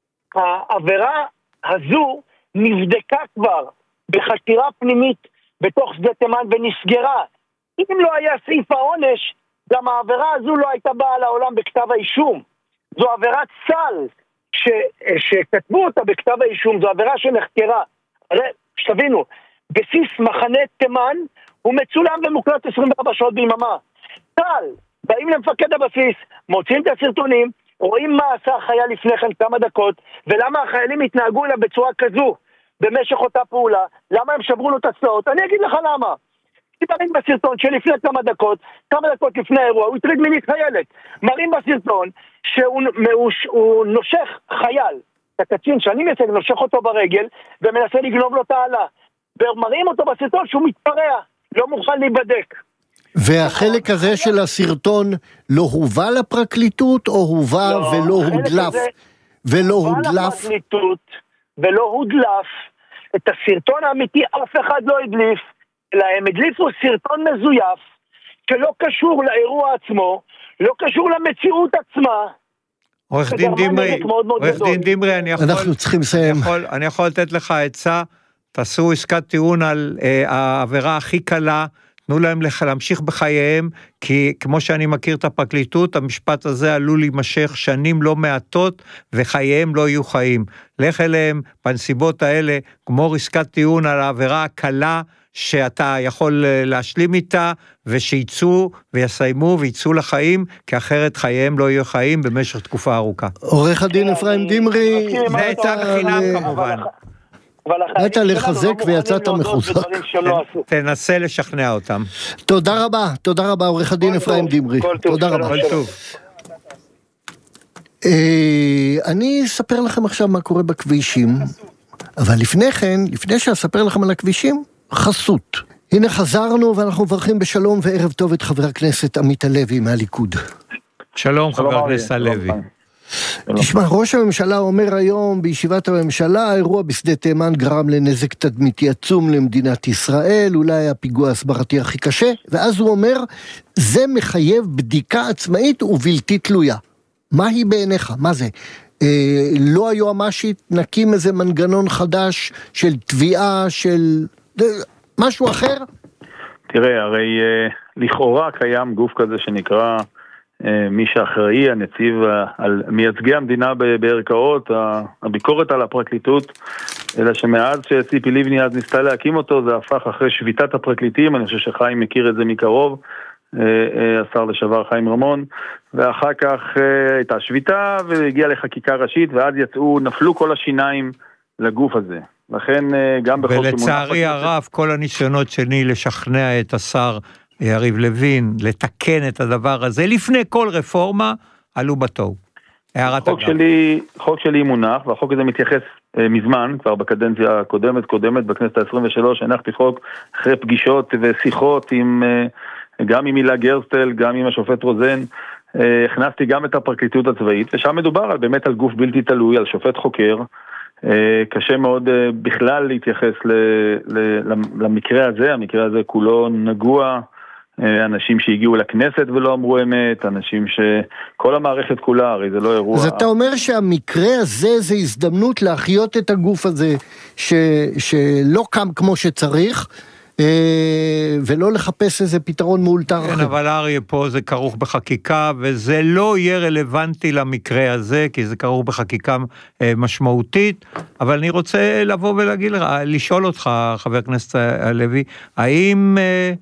העבירה הזו נבדקה כבר בחקירה פנימית בתוך שדה תימן ונסגרה. אם לא היה סעיף העונש, גם העבירה הזו לא הייתה באה לעולם בכתב האישום. זו עבירת סל ש, שכתבו אותה בכתב האישום, זו עבירה שנחקרה. הרי, שתבינו, בסיס מחנה תימן הוא מצולם ומוקלט עשרים וארבע שעות ביממה. סל, באים למפקד הבסיס, מוצאים את הסרטונים, רואים מה עשה החייל לפני כן כמה דקות, ולמה החיילים התנהגו אליו בצורה כזו במשך אותה פעולה, למה הם שברו לו את הצלעות, אני אגיד לך למה. מראים בסרטון שלפני כמה דקות, כמה דקות לפני האירוע, הוא הטריד מינית חיילת. מראים בסרטון שהוא הוא נושך חייל, את הקצין שאני מייצג, נושך אותו ברגל, ומנסה לגנוב לו תעלה. ומראים אותו בסרטון שהוא מתפרע, לא מוכן להיבדק. והחלק הזה של הסרטון לא הובא לפרקליטות, או הובא לא, ולא הודלף? ולא הודלף? הובא לפרקליטות, ולא הודלף. את הסרטון האמיתי אף אחד לא הדליף, אלא הם הדליפו סרטון מזויף, שלא קשור לאירוע עצמו, לא קשור למציאות עצמה. עורך דין דמרי, עורך דין דמרי, אני יכול, אנחנו צריכים לסיים. אני יכול, אני יכול לתת לך עצה, תעשו עסקת טיעון על אה, העבירה הכי קלה, תנו להם להמשיך בחייהם, כי כמו שאני מכיר את הפרקליטות, המשפט הזה עלול להימשך שנים לא מעטות, וחייהם לא יהיו חיים. לך אליהם בנסיבות האלה, כמו עסקת טיעון על העבירה הקלה, שאתה יכול להשלים איתה, ושיצאו ויסיימו ויצאו לחיים, כי אחרת חייהם לא יהיו חיים במשך תקופה ארוכה. עורך הדין אפרים דמרי, זה עצה בחינם כמובן. אתה לחזק ויצאת מחוזק. תנסה לשכנע אותם. תודה רבה, תודה רבה עורך הדין אפרים דמרי. תודה רבה. כל טוב. אני אספר לכם עכשיו מה קורה בכבישים, אבל לפני כן, לפני שאספר לכם על הכבישים, חסות. הנה חזרנו ואנחנו מברכים בשלום וערב טוב את חבר הכנסת עמית הלוי מהליכוד. שלום חבר הכנסת הלוי. תשמע, ראש הממשלה אומר היום בישיבת הממשלה, האירוע בשדה תימן גרם לנזק תדמיתי עצום למדינת ישראל, אולי הפיגוע הסברתי הכי קשה, ואז הוא אומר, זה מחייב בדיקה עצמאית ובלתי תלויה. מה היא בעיניך? מה זה? אה, לא היועמ"שית נקים איזה מנגנון חדש של תביעה, של משהו אחר? תראה, הרי אה, לכאורה קיים גוף כזה שנקרא מי שאחראי, הנציב על מייצגי המדינה בערכאות, הביקורת על הפרקליטות, אלא שמאז שציפי לבני אז ניסתה להקים אותו, זה הפך אחרי שביתת הפרקליטים, אני חושב שחיים מכיר את זה מקרוב, השר לשעבר חיים רמון, ואחר כך הייתה שביתה והגיעה לחקיקה ראשית, ואז יצאו, נפלו כל השיניים לגוף הזה. לכן גם בחוק... ולצערי הרב, כל הניסיונות שלי לשכנע את השר יריב לוין, לתקן את הדבר הזה, לפני כל רפורמה, עלו בתוהו. חוק שלי, חוק שלי מונח, והחוק הזה מתייחס אה, מזמן, כבר בקדנציה הקודמת, קודמת, בכנסת ה-עשרים ושלוש, הנחתי חוק אחרי פגישות ושיחות עם, אה, גם עם הילה גרסטל, גם עם השופט רוזן, אה, הכנסתי גם את הפרקליטות הצבאית, ושם מדובר על, באמת על גוף בלתי תלוי, על שופט חוקר, אה, קשה מאוד אה, בכלל להתייחס ל, ל, למקרה הזה, המקרה הזה כולו נגוע, אנשים שהגיעו לכנסת ולא אמרו אמת, אנשים שכל המערכת כולה, הרי זה לא אירוע. אז אתה אומר שהמקרה הזה זה הזדמנות להחיות את הגוף הזה, ש... שלא קם כמו שצריך, ולא לחפש איזה פתרון מאולתר אחר. כן, אבל אריה, פה זה כרוך בחקיקה, וזה לא יהיה רלוונטי למקרה הזה, כי זה כרוך בחקיקה משמעותית, אבל אני רוצה לבוא ולהגיד לך, לשאול אותך, חבר הכנסת הלוי, האם,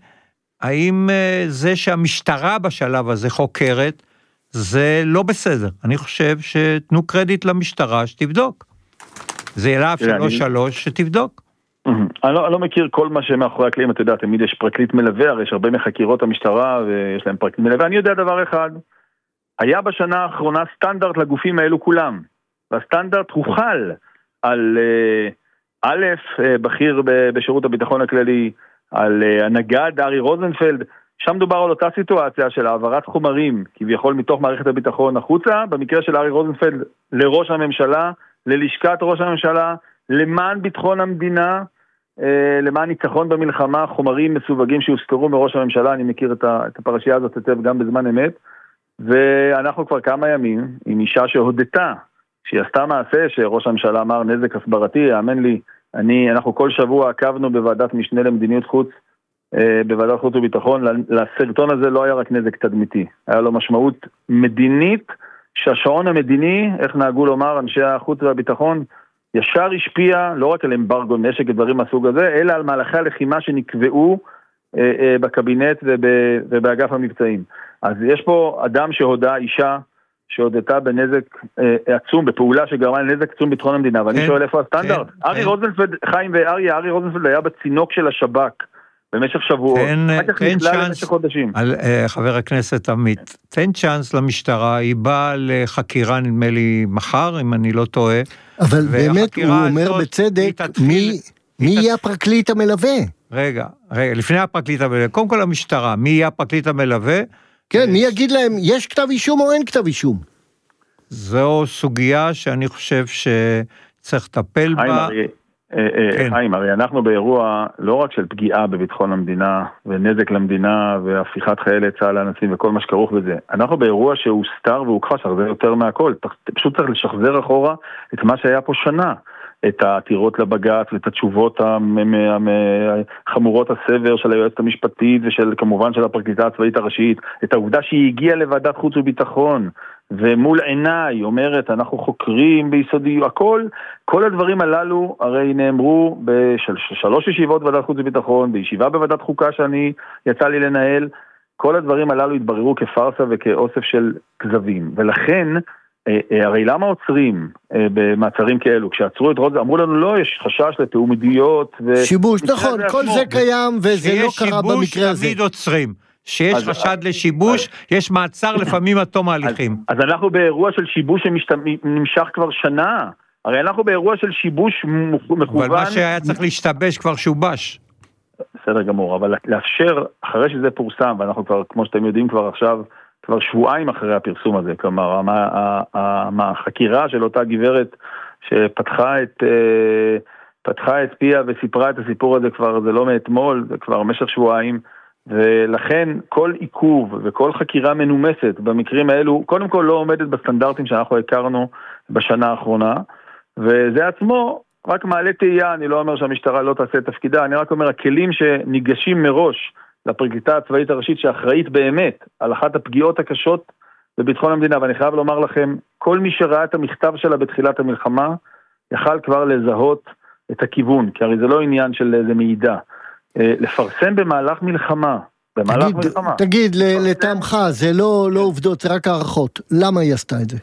האם זה שהמשטרה בשלב הזה חוקרת, זה לא בסדר. אני חושב שתנו קרדיט למשטרה שתבדוק. זה אלף שלוש שלוש שתבדוק. אני לא, אני לא מכיר כל מה שמאחורי הקלעים, אתה יודע, תמיד יש פרקליט מלווה, הרי יש הרבה מחקירות המשטרה ויש להם פרקליט מלווה. אני יודע דבר אחד, היה בשנה האחרונה סטנדרט לגופים האלו כולם, והסטנדרט הוחל על א', בכיר בשירות הביטחון הכללי, על הנגד ארי רוזנפלד, שם דובר על אותה סיטואציה של העברת חומרים, כביכול מתוך מערכת הביטחון החוצה, במקרה של ארי רוזנפלד לראש הממשלה, ללשכת ראש הממשלה, למען ביטחון המדינה, למען ניצחון במלחמה, חומרים מסווגים שהוזכרו מראש הממשלה, אני מכיר את הפרשייה הזאת היטב גם בזמן אמת, ואנחנו כבר כמה ימים עם אישה שהודתה, שהיא עשתה מעשה שראש הממשלה אמר נזק הסברתי, האמן לי, אני, אנחנו כל שבוע עקבנו בוועדת משנה למדיניות חוץ, בוועדת חוץ וביטחון, לסרטון הזה לא היה רק נזק תדמיתי, היה לו משמעות מדינית, שהשעון המדיני, איך נהגו לומר אנשי החוץ והביטחון, ישר השפיע לא רק על אמברגו נשק ודברים מהסוג הזה, אלא על מהלכי הלחימה שנקבעו אה, אה, בקבינט וב, ובאגף המבצעים. אז יש פה אדם שהודע, אישה שהודתה בנזק אה, עצום, בפעולה שגרמה לנזק עצום ביטחון המדינה, ואני כן, שואל איפה הסטנדרט? כן, ארי כן. רוזנפלד, חיים ואריה, ארי רוזנפלד היה בצינוק של השב"כ, במשך שבועות, תן, תן צ'אנס, על, uh, חבר הכנסת עמית, תן צ'אנס למשטרה, היא באה לחקירה נדמה לי מחר, אם אני לא טועה. אבל באמת הוא אומר בצדק, תתחיל, מי, מי יהיה הפרקליט המלווה? רגע, רגע, לפני הפרקליט המלווה, קודם כל המשטרה, מי יהיה הפרקליט המלווה? כן, מי יגיד להם, יש כתב אישום או אין כתב אישום? זו סוגיה שאני חושב שצריך לטפל בה. חיים, הרי אנחנו באירוע לא רק של פגיעה בביטחון המדינה ונזק למדינה והפיכת חיילי צה"ל לאנסים וכל מה שכרוך בזה, אנחנו באירוע שהוא סתר והוכחש הרבה יותר מהכל, פשוט צריך לשחזר אחורה את מה שהיה פה שנה, את העתירות לבג"ץ ואת התשובות חמורות הסבר של היועצת המשפטית ושל כמובן של הפרקליטה הצבאית הראשית, את העובדה שהיא הגיעה לוועדת חוץ וביטחון ומול עיניי אומרת אנחנו חוקרים ביסודיות, הכל, כל הדברים הללו הרי נאמרו בשלוש ישיבות ועדת חוץ וביטחון, בישיבה בוועדת חוקה שאני יצא לי לנהל, כל הדברים הללו התבררו כפרסה וכאוסף של כזבים, ולכן הרי למה עוצרים במעצרים כאלו? כשעצרו את רוז, אמרו לנו לא, יש חשש לתיאום עדויות שיבוש, נכון, כל זה קיים וזה לא קרה במקרה הזה. שיש שיבוש תמיד עוצרים, שיש חשד לשיבוש, יש מעצר לפעמים עד תום ההליכים. אז אנחנו באירוע של שיבוש שנמשך כבר שנה, הרי אנחנו באירוע של שיבוש מכוון. אבל מה שהיה צריך להשתבש כבר שובש. בסדר גמור, אבל לאפשר, אחרי שזה פורסם, ואנחנו כבר, כמו שאתם יודעים כבר עכשיו, כבר שבועיים אחרי הפרסום הזה, כלומר, החקירה של אותה גברת שפתחה את, פתחה את פיה וסיפרה את הסיפור הזה כבר, זה לא מאתמול, זה כבר במשך שבועיים, ולכן כל עיכוב וכל חקירה מנומסת במקרים האלו, קודם כל לא עומדת בסטנדרטים שאנחנו הכרנו בשנה האחרונה, וזה עצמו רק מעלה תהייה, אני לא אומר שהמשטרה לא תעשה את תפקידה, אני רק אומר, הכלים שניגשים מראש, לפרקליטה הצבאית הראשית שאחראית באמת על אחת הפגיעות הקשות בביטחון המדינה, ואני חייב לומר לכם, כל מי שראה את המכתב שלה בתחילת המלחמה, יכל כבר לזהות את הכיוון, כי הרי זה לא עניין של איזה מידע. לפרסם במהלך מלחמה, במהלך תגיד, מלחמה. תגיד, לטעמך, זה לא, לא עובדות, זה רק הערכות. למה היא עשתה את זה?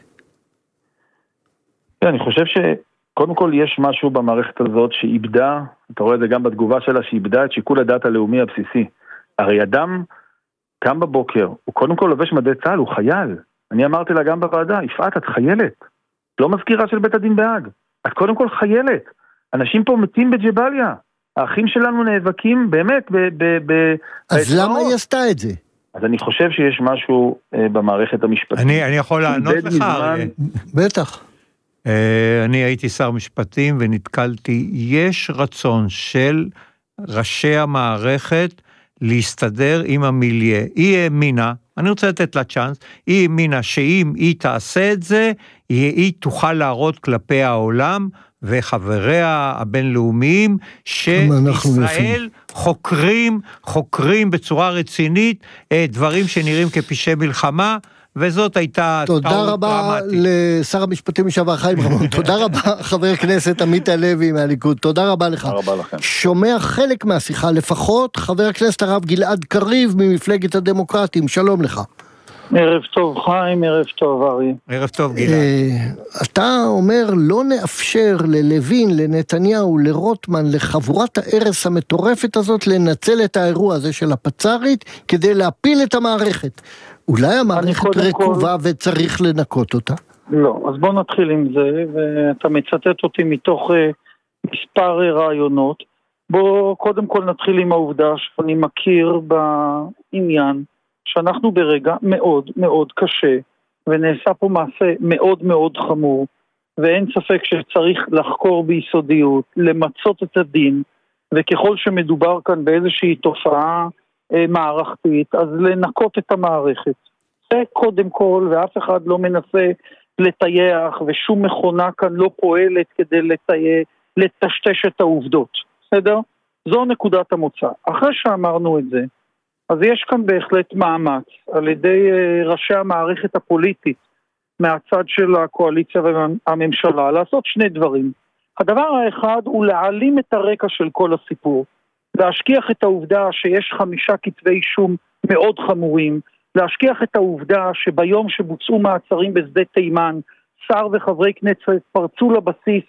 אני חושב שקודם כל יש משהו במערכת הזאת שאיבדה, אתה רואה את זה גם בתגובה שלה, שאיבדה את שיקול הדעת הלאומי הבסיסי. הרי אדם קם בבוקר, הוא קודם כל לובש מדי צה"ל, הוא חייל. אני אמרתי לה גם בוועדה, יפעת, את חיילת. לא מזכירה של בית הדין בהאג. את קודם כל חיילת. אנשים פה מתים בג'באליה. האחים שלנו נאבקים באמת ב... ב, ב אז למה היא עשתה את זה? אז אני חושב שיש משהו אה, במערכת המשפטית. אני, אני יכול לענות לך? מזמן... בטח. אה, אני הייתי שר משפטים ונתקלתי, יש רצון של ראשי המערכת להסתדר עם המיליה. היא האמינה, אני רוצה לתת לה צ'אנס, היא האמינה שאם היא תעשה את זה, היא, היא תוכל להראות כלפי העולם וחבריה הבינלאומיים, שישראל חוקרים, חוקרים בצורה רצינית, דברים שנראים כפשעי מלחמה, וזאת הייתה טעות דרמטית. תודה רבה לשר המשפטים לשעבר חיים רמון, תודה רבה חבר הכנסת עמית הלוי מהליכוד, תודה רבה לך. תודה רבה לכם. שומע חלק מהשיחה, לפחות חבר הכנסת הרב גלעד קריב ממפלגת הדמוקרטים, שלום לך. ערב טוב חיים, ערב טוב ארי. ערב טוב גלעד. אתה אומר לא נאפשר ללוין, לנתניהו, לרוטמן, לחבורת הערס המטורפת הזאת, לנצל את האירוע הזה של הפצ"רית, כדי להפיל את המערכת. אולי המערכת רקובה כל... וצריך לנקות אותה? לא, אז בוא נתחיל עם זה, ואתה מצטט אותי מתוך uh, מספר רעיונות. בוא קודם כל נתחיל עם העובדה שאני מכיר בעניין, שאנחנו ברגע מאוד מאוד קשה, ונעשה פה מעשה מאוד מאוד חמור, ואין ספק שצריך לחקור ביסודיות, למצות את הדין, וככל שמדובר כאן באיזושהי תופעה אה, מערכתית, אז לנקות את המערכת. זה קודם כל, ואף אחד לא מנסה לטייח, ושום מכונה כאן לא פועלת כדי לטייח, לטשטש את העובדות. בסדר? זו נקודת המוצא. אחרי שאמרנו את זה, אז יש כאן בהחלט מאמץ על ידי ראשי המערכת הפוליטית מהצד של הקואליציה והממשלה לעשות שני דברים. הדבר האחד הוא להעלים את הרקע של כל הסיפור, להשכיח את העובדה שיש חמישה כתבי אישום מאוד חמורים, להשכיח את העובדה שביום שבוצעו מעצרים בשדה תימן, שר וחברי כנסת פרצו לבסיס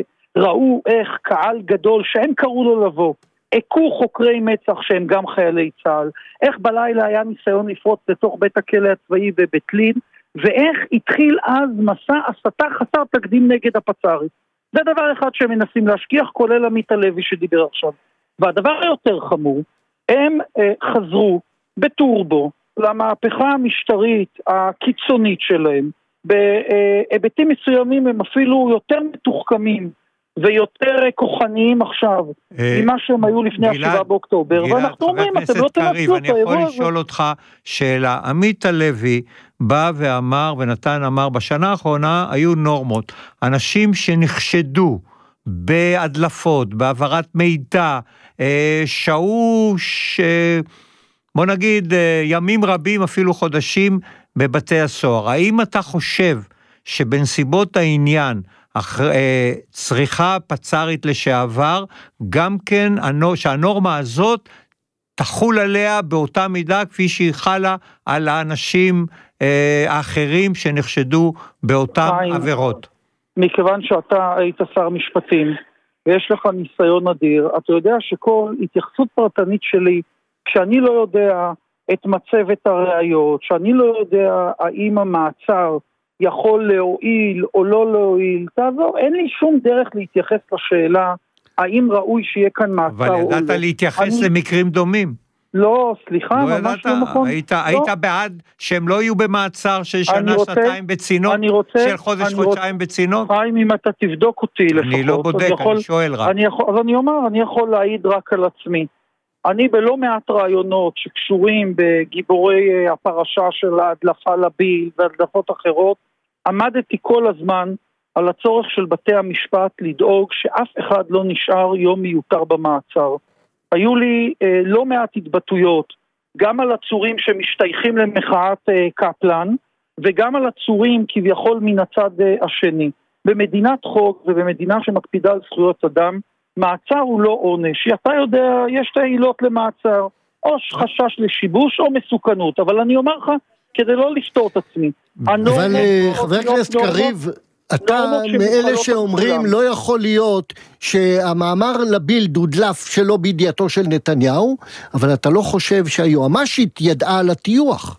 וראו איך קהל גדול שהם קראו לו לבוא, עקו חוקרי מצח שהם גם חיילי צה"ל, איך בלילה היה ניסיון לפרוץ לתוך בית הכלא הצבאי בבית לין, ואיך התחיל אז מסע הסתה חסר תקדים נגד הפצ"רית. זה דבר אחד שהם מנסים להשכיח, כולל עמית הלוי שדיבר עכשיו. והדבר היותר חמור, הם אה, חזרו בטורבו למהפכה המשטרית הקיצונית שלהם, בהיבטים מסוימים הם אפילו יותר מתוחכמים, ויותר כוחניים עכשיו, ממה שהם היו לפני השבעה באוקטובר, ואנחנו אומרים, אתם לא תנצלו את האירוע הזה. אני יכול לשאול אותך שאלה, עמית הלוי בא ואמר, ונתן אמר, בשנה האחרונה היו נורמות, אנשים שנחשדו בהדלפות, בהעברת מידע, שהו, בוא נגיד, ימים רבים, אפילו חודשים, בבתי הסוהר. האם אתה חושב שבנסיבות העניין, צריכה פצ"רית לשעבר, גם כן שהנורמה הזאת תחול עליה באותה מידה כפי שהיא חלה על האנשים האחרים שנחשדו באותן עבירות? מכיוון שאתה היית שר משפטים ויש לך ניסיון אדיר, אתה יודע שכל התייחסות פרטנית שלי, כשאני לא יודע את מצבת הראיות, שאני לא יודע האם המעצר יכול להועיל או לא להועיל, תעזור, אין לי שום דרך להתייחס לשאלה האם ראוי שיהיה כאן מעצר או לא. אבל ידעת להתייחס אני... למקרים דומים. לא, סליחה, לא ממש ידעת, לא נכון. היית, לא. היית בעד שהם לא יהיו במעצר של שנה, רוצה, שנתיים בצינות, רוצה, של חודש, חודשיים בצינות? חיים, אם אתה תבדוק אותי לפחות. אני לא בודק, יכול, אני שואל רק. אני יכול, אז אני אומר, אני יכול להעיד רק על עצמי. אני בלא מעט רעיונות שקשורים בגיבורי הפרשה של ההדלפה לביל והדלפות אחרות, עמדתי כל הזמן על הצורך של בתי המשפט לדאוג שאף אחד לא נשאר יום מיותר במעצר. היו לי אה, לא מעט התבטאויות, גם על הצורים שמשתייכים למחאת אה, קפלן, וגם על הצורים כביכול מן הצד אה, השני. במדינת חוק ובמדינה שמקפידה על זכויות אדם, מעצר הוא לא עונש. אתה יודע, יש את העילות למעצר, או חשש לשיבוש או מסוכנות, אבל אני אומר לך, כדי לא לפתור את עצמי. אבל חבר הכנסת קריב, אתה מאלה שאומרים לא יכול להיות שהמאמר לבילד הודלף שלא בידיעתו של נתניהו, אבל אתה לא חושב שהיועמ"שית ידעה על הטיוח?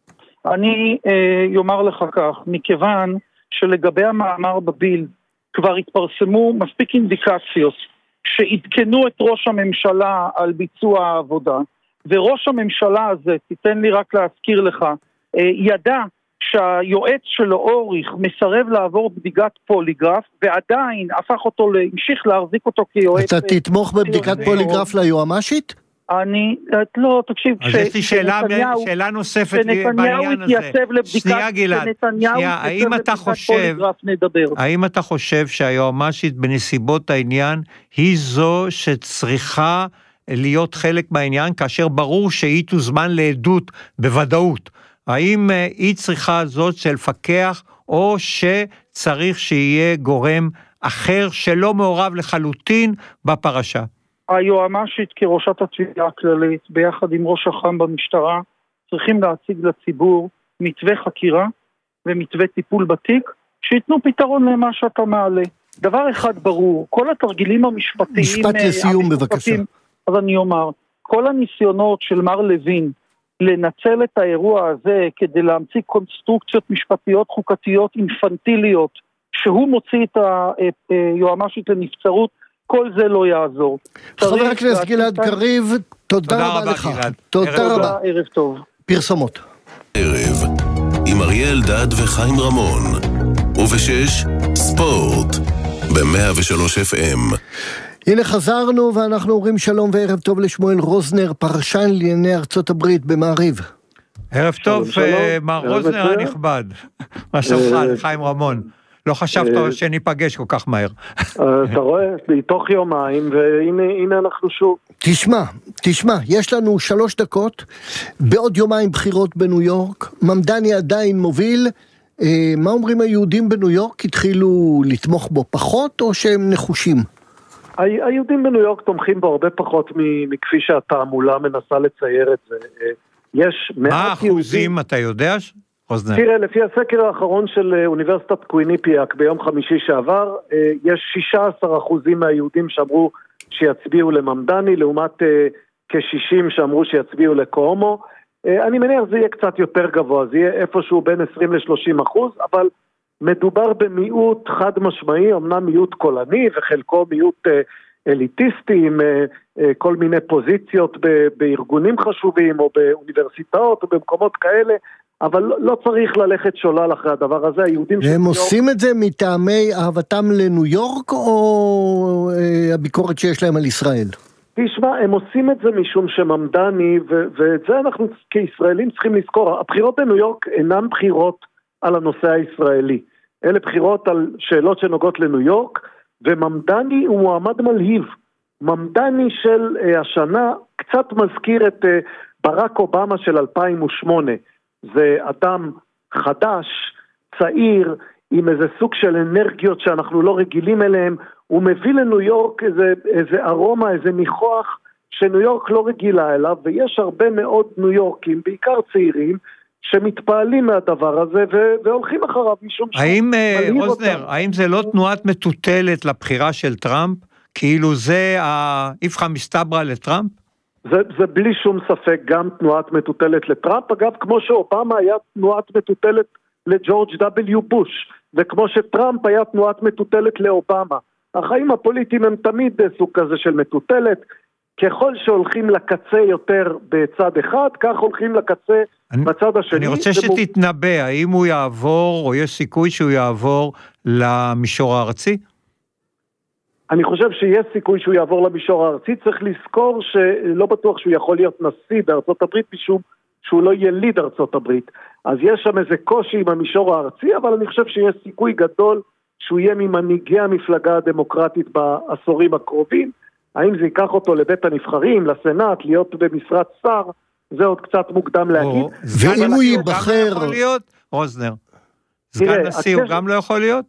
אני יאמר לך כך, מכיוון שלגבי המאמר בבילד כבר התפרסמו מספיק אינדיקציות שעדכנו את ראש הממשלה על ביצוע העבודה, וראש הממשלה הזה, תיתן לי רק להזכיר לך, ידע שהיועץ שלו אוריך מסרב לעבור בדיקת פוליגרף, ועדיין הפך אותו, המשיך להחזיק אותו כיועץ. אתה תתמוך בבדיקת פוליגרף ליועמ"שית? אני, לא, תקשיב, אז יש לי שאלה, שאלה נוספת בעניין הזה. שנייה גלעד, שנייה, האם אתה חושב, האם אתה חושב שהיועמ"שית בנסיבות העניין היא זו שצריכה להיות חלק מהעניין, כאשר ברור שהיא תוזמן לעדות בוודאות? האם היא צריכה זאת של לפקח, או שצריך שיהיה גורם אחר שלא מעורב לחלוטין בפרשה? היועמ"שית כראשת התביעה הכללית, ביחד עם ראש אח"ם במשטרה, צריכים להציג לציבור מתווה חקירה ומתווה טיפול בתיק, שיתנו פתרון למה שאתה מעלה. דבר אחד ברור, כל התרגילים המשפטיים... משפט לסיום בבקשה. אז אני אומר, כל הניסיונות של מר לוין, לנצל את האירוע הזה כדי להמציא קונסטרוקציות משפטיות חוקתיות אינפנטיליות, שהוא מוציא את היועמ"שית לנבצרות, כל זה לא יעזור. חבר הכנסת גלעד קריב, תודה רבה לך. תודה רבה. ערב טוב. פרסומות. ערב, עם אריה אלדד וחיים רמון. ובשש, ספורט, ב-מאה ושלוש אף אם. הנה חזרנו ואנחנו אומרים שלום וערב טוב לשמואל רוזנר, פרשן לענייני ארצות הברית במעריב. ערב טוב, מר רוזנר הנכבד. מה שלומך, חיים רמון? לא חשבת שניפגש כל כך מהר. אתה רואה, מתוך יומיים, והנה אנחנו שוב. תשמע, תשמע, יש לנו שלוש דקות, בעוד יומיים בחירות בניו יורק, ממדני עדיין מוביל, מה אומרים היהודים בניו יורק? התחילו לתמוך בו פחות, או שהם נחושים? היהודים בניו יורק תומכים בו הרבה פחות מכפי שהתעמולה מנסה לצייר את זה. יש מעט יהודים... מה האחוזים, אתה יודע? תראה, לפי הסקר האחרון של אוניברסיטת קוויניפיאק ביום חמישי שעבר, יש שישה עשר אחוזים מהיהודים שאמרו שיצביעו לממדני, לעומת כ-שישים שאמרו שיצביעו לקומו. אני מניח זה יהיה קצת יותר גבוה, זה יהיה איפשהו בין עשרים לשלושים אחוז, אבל מדובר במיעוט חד משמעי, אמנם מיעוט קולני וחלקו מיעוט אליטיסטי, עם כל מיני פוזיציות בארגונים חשובים או באוניברסיטאות או במקומות כאלה, אבל לא צריך ללכת שולל אחרי הדבר הזה. היהודים והם עושים את זה מטעמי אהבתם לניו יורק, או הביקורת שיש להם על ישראל? תשמע, הם עושים את זה משום שממדני, ואת זה אנחנו כישראלים צריכים לזכור, הבחירות בניו יורק אינן בחירות על הנושא הישראלי, אלה בחירות על שאלות שנוגעות לניו יורק, וממדני הוא מועמד מלהיב. ממדני של השנה קצת מזכיר את ברק אובמה של אלפיים ושמונה, זה אדם חדש, צעיר, עם איזה סוג של אנרגיות שאנחנו לא רגילים אליהם, הוא מביא לניו יורק איזה, איזה ארומה, איזה ניחוח שניו יורק לא רגילה אליו, ויש הרבה מאוד ניו יורקים, בעיקר צעירים, שמתפעלים מהדבר הזה ו- והולכים אחריו משום האם, רוזנר, האם זה לא תנועת מטוטלת לבחירה של טראמפ? כאילו זה האיפכא מסתברא לטראמפ? זה, זה בלי שום ספק גם תנועת מטוטלת לטראמפ, אגב כמו שאובמה היה תנועת מטוטלת לג'ורג' דאבליו בוש, וכמו שטראמפ היה תנועת מטוטלת לאובמה. החיים הפוליטיים הם תמיד סוג כזה של מטוטלת, ככל שהולכים לקצה יותר בצד אחד, כך הולכים לקצה אני, בצד השני. אני רוצה שתתנבא, מ... האם הוא יעבור, או יש סיכוי שהוא יעבור למישור הארצי? אני חושב שיש סיכוי שהוא יעבור למישור הארצי, צריך לזכור שלא בטוח שהוא יכול להיות נשיא בארצות הברית, משום שהוא לא יליד ארצות הברית. אז יש שם איזה קושי עם המישור הארצי, אבל אני חושב שיש סיכוי גדול שהוא יהיה ממנהיגי המפלגה הדמוקרטית בעשורים הקרובים. האם זה ייקח אותו לבית הנבחרים, לסנאט, להיות במשרת שר, זה עוד קצת מוקדם להגיד. ואם הוא ייבחר... רוזנר, סגן נשיא הוא גם לא יכול להיות?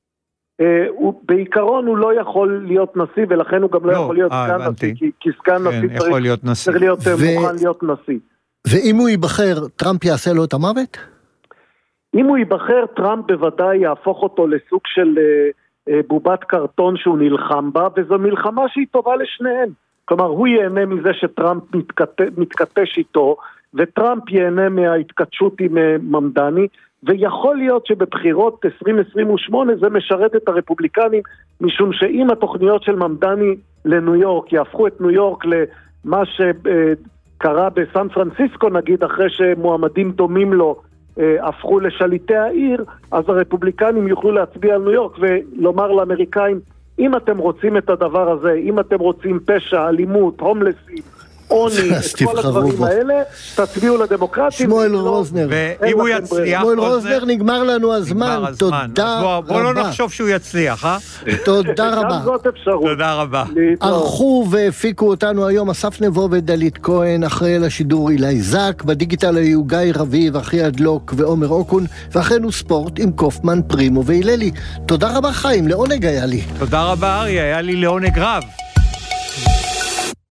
בעיקרון הוא לא יכול להיות נשיא, ולכן הוא גם לא יכול להיות סגן נשיא, כי סגן נשיא צריך להיות מוכן להיות נשיא. ואם הוא ייבחר, טראמפ יעשה לו את המוות? אם הוא ייבחר, טראמפ בוודאי יהפוך אותו לסוג של בובת קרטון שהוא נלחם בה, וזו מלחמה שהיא טובה לשניהם. כלומר, הוא ייהנה מזה שטראמפ מתכתש איתו, וטראמפ ייהנה מההתכתשות עם ממדני, ויכול להיות שבבחירות עשרים עשרים ושמונה זה משרת את הרפובליקנים, משום שאם התוכניות של ממדני לניו יורק יהפכו את ניו יורק למה שקרה בסן פרנסיסקו, נגיד, אחרי שמועמדים דומים לו הפכו לשליטי העיר, אז הרפובליקנים יוכלו להצביע על ניו יורק ולומר לאמריקאים, אם אתם רוצים את הדבר הזה, אם אתם רוצים פשע, אלימות, הומלסים, עוני, את כל הדברים האלה, תצביעו לדמוקרטים. שמואל רוזנר. ואם הוא יצליח, שמואל רוזנר, נגמר לנו הזמן. תודה רבה. בוא לא נחשוב שהוא יצליח, אה? תודה רבה. גם זאת אפשרות. תודה רבה. ערכו והפיקו אותנו היום אסף נבו ודלית כהן, אחרי לשידור אילי זק, בדיגיטל היו גיא רביב, אחי הדלוק ועומר אוקון, ואחרינו ספורט עם קופמן, פרימו והיללי. תודה רבה חיים, לעונג היה לי. תודה רבה ארי, היה לי לעונג רב.